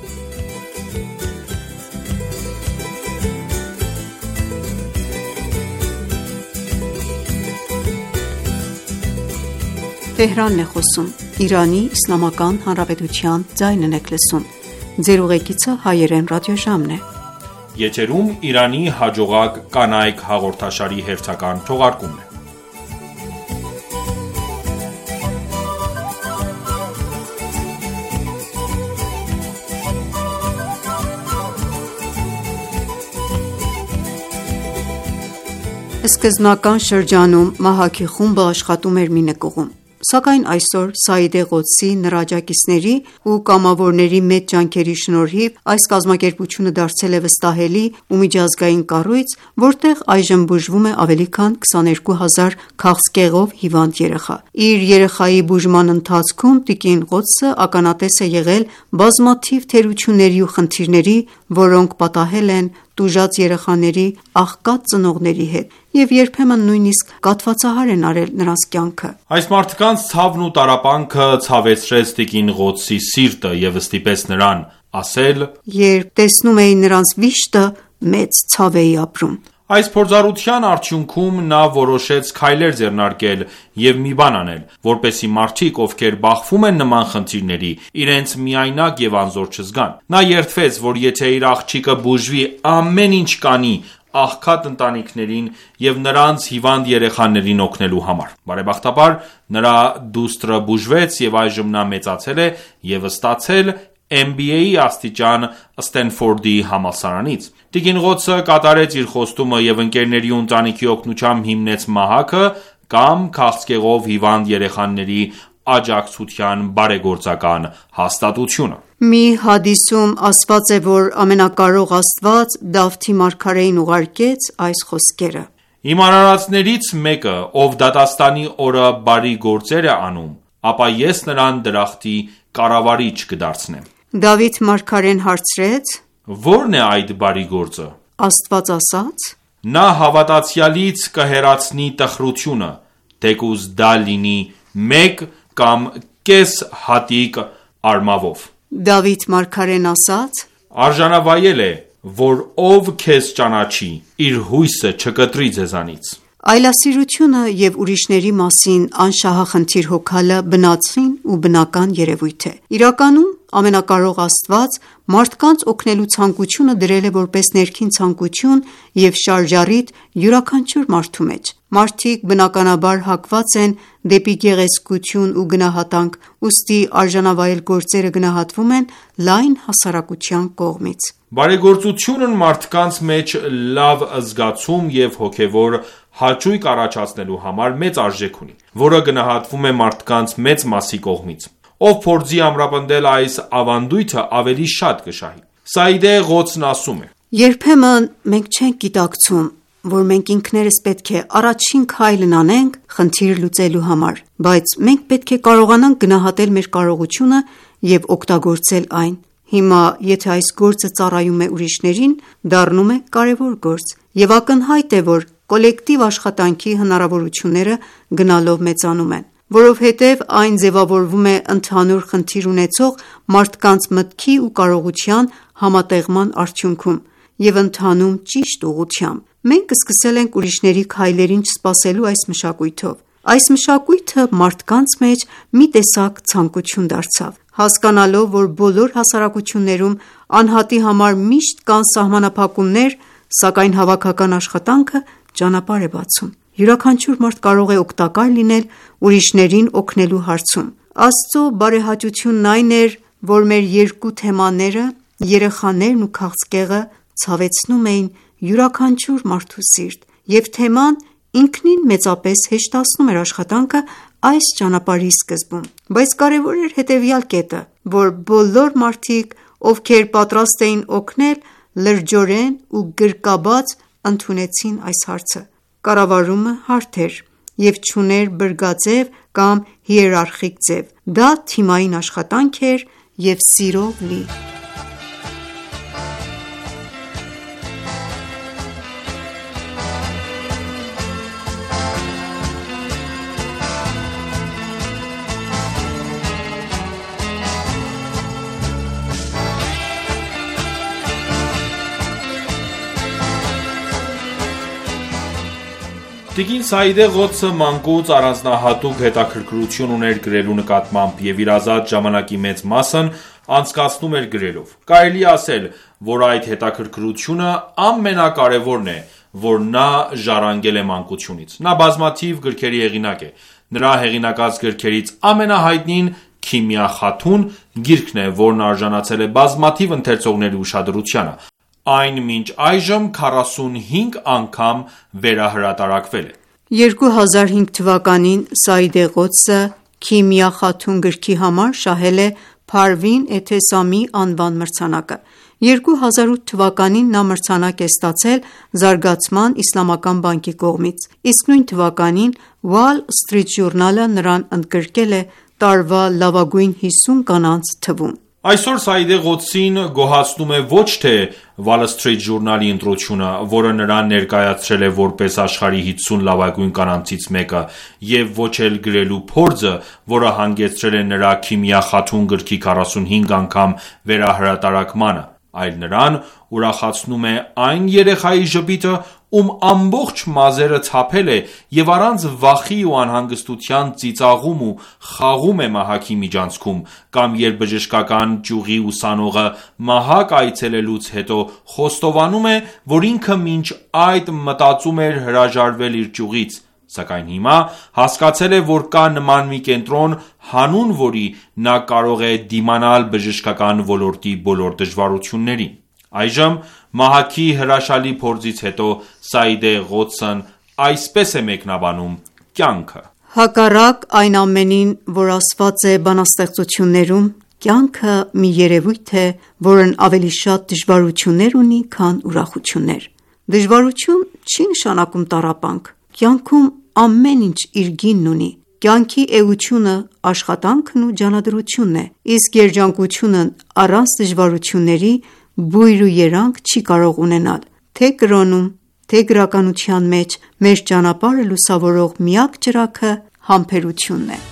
Սկզբնական շրջանում Մահաքի խումբը աշխատում էր մի նկուղում, սակայն այսօր Սաիդե Ղոդսի, նրա աջակիցների ու կամավորների մեծ ջանքերի շնորհիվ այս կազմակերպությունը դարձել է վստահելի ու միջազգային կառույց, որտեղ այժմ բուժվում է ավելի քան քսաներկու հազար քաղցկեղով հիվանդ երեխա։ Իր երեխայի բուժման ընթացքում տիկին Ղոդսը ականատես է եղել բազմաթիվ թերությունների ու խնդիրների, որոնք պատահել են տուժած երեխաների աղքատ ծնողների հետ և երբեմն նույնիսկ կաթվածահար են արել նրանց կյանքը։ Այս մարդկանց ցավն ու տառապանքը ցավեցրեց տիկին Ղոդսի սիրտը և ստիպեց նրան ասել. «Երբ տեսնում էի նրանց վիշտը, մեծ ցավ էի ապրում»։ Այս փորձառության արդյունքում նա որոշեց քայլեր ձեռնարկել և մի բան անել, որպեսզի մարդիկ, ովքեր բախվում են նման խնդիրների, իրենց միայնակ և անզոր չզգան: Նա երդվեց, որ եթե իր աղջիկը բուժվի ամեն ինչ կանի աղքատ ընտանիքներին և նրանց հիվանդ երեխաներին օգնելու համար: Բարեբախտաբար, նրա դուստրը բուժվեց և այժմ նա մեծացել է և ստացել էմ բի էյ աստիճան Սթենֆորդի համալսարանից: Տիկին Ղոդսը կատարեց իր խոստումը և ընկերների ու ընտանիքի օգնությամբ հիմնեց ՄԱՀԱԿ-ը կամ քաղցկեղով հիվանդ երեխաների աջակցության բարեգործական հաստատությունը: Մի հադիսում ասված է, որ Ամենակարող Աստված Դավթի մարգարեին ուղարկեց այս խոսքերը. «Իմ արարածներից մեկը, ով դատաստանի օրը բարի գործեր է անում, ապա ես նրան դրախտի կառավարիչ կդարձնեմ»: Դավիթ մարգարեն հարցրեց. Ո՞րն է այդ բարի գործը: Աստված ասաց. Նա հավատացյալից կհեռացնի տխրությունը, թեկուզ դա լինի մեկ կամ կես հատիկ արմավով: Դավիթ մարգարեն ասաց. Արժանավայել է, որ ով քեզ ճանաչի, իր հույսը չկտրի ձեզանից: Այլասիրությունը և ուրիշների մասին անշահախնդիր հոգալը բնածին ու բնական երևույթ է: Իրականում, Ամենակարող Աստված մարդկանց օգնելու ցանկությունը դրել է որպես ներքին ցանկություն և շարժառիթ յուրաքանչյուր մարդու մեջ: Մարդիկ բնականաբար հակված են դեպի գեղեցկություն ու գնահատանք, ուստի արժանավայել գործերը գնահատվում են լայն հասարակության կողմից: Բարեգործությունն մարդկանց մեջ լավ զգացում և հոգևոր հաճույք առաջացնելու համար մեծ արժեք ունի, որը գնահատվում է մարդկանց մեծ մասի կողմից: Ով փորձի ամրապնդել այս ավանդույթը ավելի շատ կշահի: Սաիդե Ղոդսն ասում է. Երբեմն մենք չենք գիտակցում, որ մենք ինքներս պետք է առաջին քայլն անենք խնդիրը լուծելու համար, բայց մենք պետք է կարողանանք գնահատել մեր կարողությունը և օգտագործել այն: Հիմա եթե այս գործը ծառայում է ուրիշներին, դառնում է կարևոր գործ և ակնհայտ է, որ կոլեկտիվ աշխատանքի հնարավորությունները գնալով մեծանում են: Որովհետև այն ձևավորվում է ընդհանուր խնդիր ունեցող մարդկանց մտքի ու կարողության համատեղման արդյունքում և ընթանում ճիշտ ուղղությամբ: Մենք սկսել ենք ուրիշների քայլերին չսպասելու այս մշակույթով: Այս մշակույթը մարդկանց մեջ մի տեսակ ցանկություն դարձավ: Հասկանալով, որ բոլոր հասարակություններում անհատի համար միշտ կան սահմանափակումներ, սակայն հավաքական աշխատանքը ճանապարհ է բացում: Յուրաքանչյուր մարդ կարող է օգտակար լինել ուրիշներին օգնելու հարցում: Աստծո բարեհաճությունն այն էր, որ մեր երկու թեմաները՝ երեխաներն ու քաղցկեղը, ցավեցնում էին յուրաքանչյուր մարդու սիրտ և թեման ինքնին մեծապես հեշտացնում էր աշխատանքը այս ճանապարհի սկզբում: Բայց կարևոր էր հետևյալ կետը, որ բոլոր մարդիկ, ովքեր պատրաստ էին օգնել, լրջորեն ու գրկաբաց ընդունեցին այս հարցը: Կառավարումը հարթ էր և չուներ բրգաձև կամ հիերարխիկ ձև: Դա թիմային աշխատանք էր և սիրով լի: Տիկին Սաիդե Ղոդսը մանկուց առանձնահատուկ հետաքրքրություն ուներ գրելու նկատմամբ և իր ազատ ժամանակի մեծ մասն անցկացնում էր գրելով: Կարելի է ասել, որ այդ հետաքրքրությունը ամենակարևորն է, որ նա ժառանգել է մանկությունից: Նա բազմաթիվ գրքերի հեղինակ է: Նրա հեղինակած գրքերից ամենահայտնին «Քիմիա Խաթուն» գիրքն է, որն արժանացել է բազմաթիվ ընթերցողների ուշադրությանը: Այն մինչ այժմ քառասունհինգ անգամ վերահրատարակվել է: երկու հազար հինգ թվականին Սաիդե Ղոդսը «Քիմիա Խաթուն» գրքի համար շահել է Փարվին Էթեսամի անվան մրցանակը: երկու հազար ութ թվականին նա մրցանակ է ստացել Զարգացման իսլամական բանկի կողմից, իսկ նույն թվականին Wall Street Journal-ը նրան ընդգրկել է տարվա լավագույն հիսուն կանանց թվում: Այսօր Սաիդե Ղոդսին գոհացնում է ոչ թե Wall Street Journal-ի ընտրությունը, որը նրան ներկայացրել է որպես աշխարհի հիսուն լավագույն կանանցից մեկը և ոչ էլ գրելու փորձը, որը հանգեցրել է նրա «Քիմիա Խաթուն» գրքի քառասունհինգ անգամ վերահրատարակմանը, այլ նրան ուրախացնում է այն երեխայի ժպիտը, ում ամբողջ մազերը թափել է և առանց վախի ու անհանգստության ծիծաղում ու խաղում է մահաքի միջանցքում, կամ երբ բժշկական ճյուղի ուսանողը մահակ այցելելուց հետո խոստովանում է, որ ինքը մինչ այդ մտածում էր հրաժարվել իր ճյուղից, սակայն հիմա հասկացել է, որ կա նման մի կենտրոն, հանուն որի նա կարող է դիմանալ բժշկական ոլորտի բոլոր դժվարություններին: Այժմ մահաքի հրաշալի փորձից հետո Սաիդե Ղոդսն այսպես է մեկնաբանում կյանքը. Հակառակ այն ամենին, որ ասված է բանաստեղծություններում, կյանքը մի երևույթ է, որն ավելի շատ դժվարություններ ունի, քան ուրախություններ: Դժվարություն չի նշանակում տառապանք: Կյանքում ամեն ինչ իր գինն ունի: Կյանքի էությունը աշխատանքն ու ջանադրությունն է, իսկ երջանկությունն առանց դժվարությունների բույր ու երանգ չի կարող ունենալ: Թե կրոնում, թե գրականության մեջ մեր ճանապարհը լուսավորող միակ ճրագը համբերությունն է: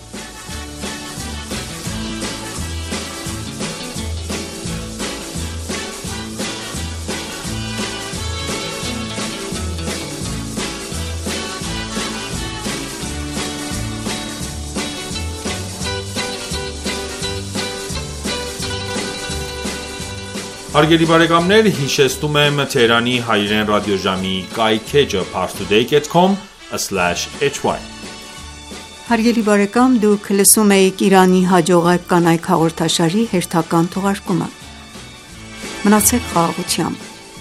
Հարգելի բարեկամներ, հիշեցնում եմ Թեհրանի հայրեն ռադիոժամի կայքէջը parstoday dot com slash h y: Հարգելի բարեկամ, դուք լսում էիք «Իրանի հաջողակ կանայք» հաղորդաշարի հերթական թողարկումը: Մնացեք խաղաղությամբ: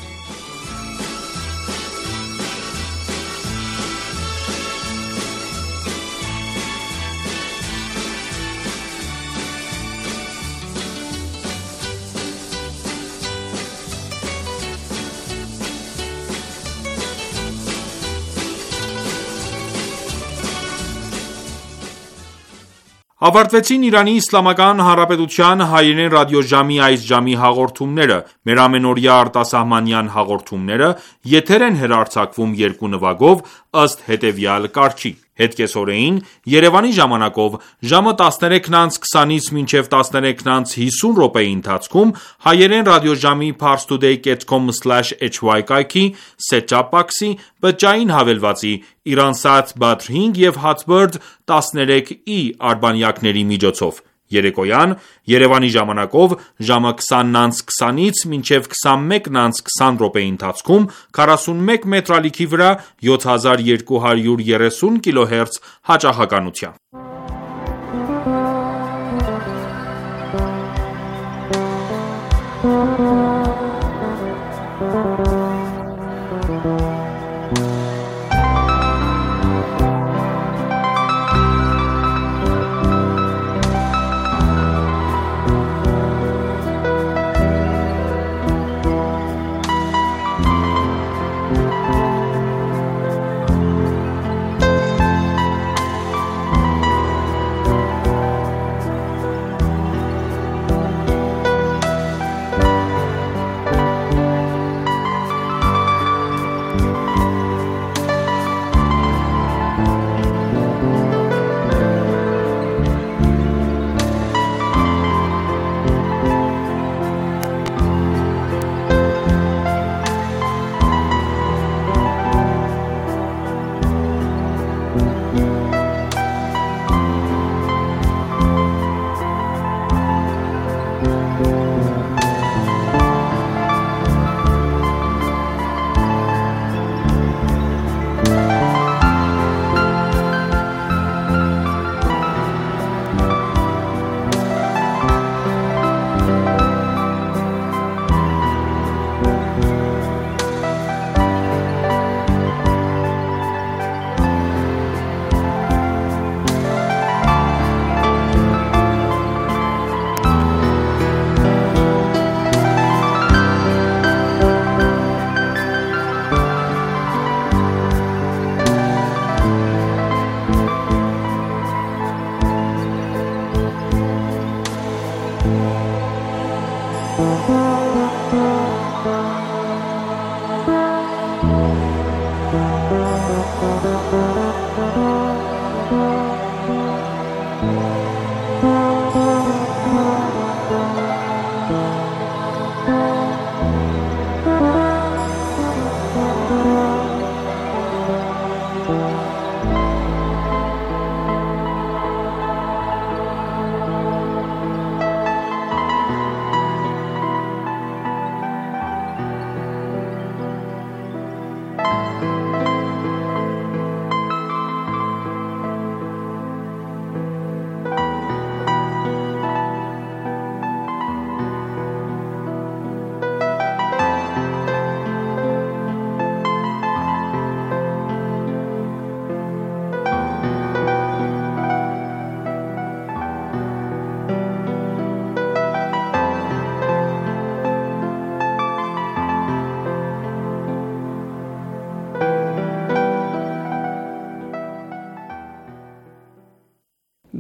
Ավարտվեցին Իրանի Իսլամական Հանրապետության հայերեն ռադիոժամի այս ժամի հաղորդումները: Մեր ամենօրյա արտասահմանյան հաղորդումները եթեր են հեռարձակվում երկու նվագով ըստ հետևյալ կարգի: Հետկեսօրեին Երևանի ժամանակով ժամը տասներեքն անց քսանից մինչև տասներեքն անց հիսուն րոպեի ընթացքում հայերեն ռադիոժամի parstoday dot com slash h y կայքի set-top box-ի բջջային հավելվածի Iransat Badr հինգ և Hotbird տասներեք E արբանյակների միջոցով: Երեկոյան Երևանի ժամանակով ժամը քսանն անց քսանից մինչև քսանմեկն անց քսան րոպեի ընթացքում քառասունմեկ մետր ալիքի վրա յոթ հազար երկու հարյուր երեսուն կիլոհերց հաճախականությամբ: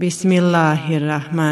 بسم الله الرحمن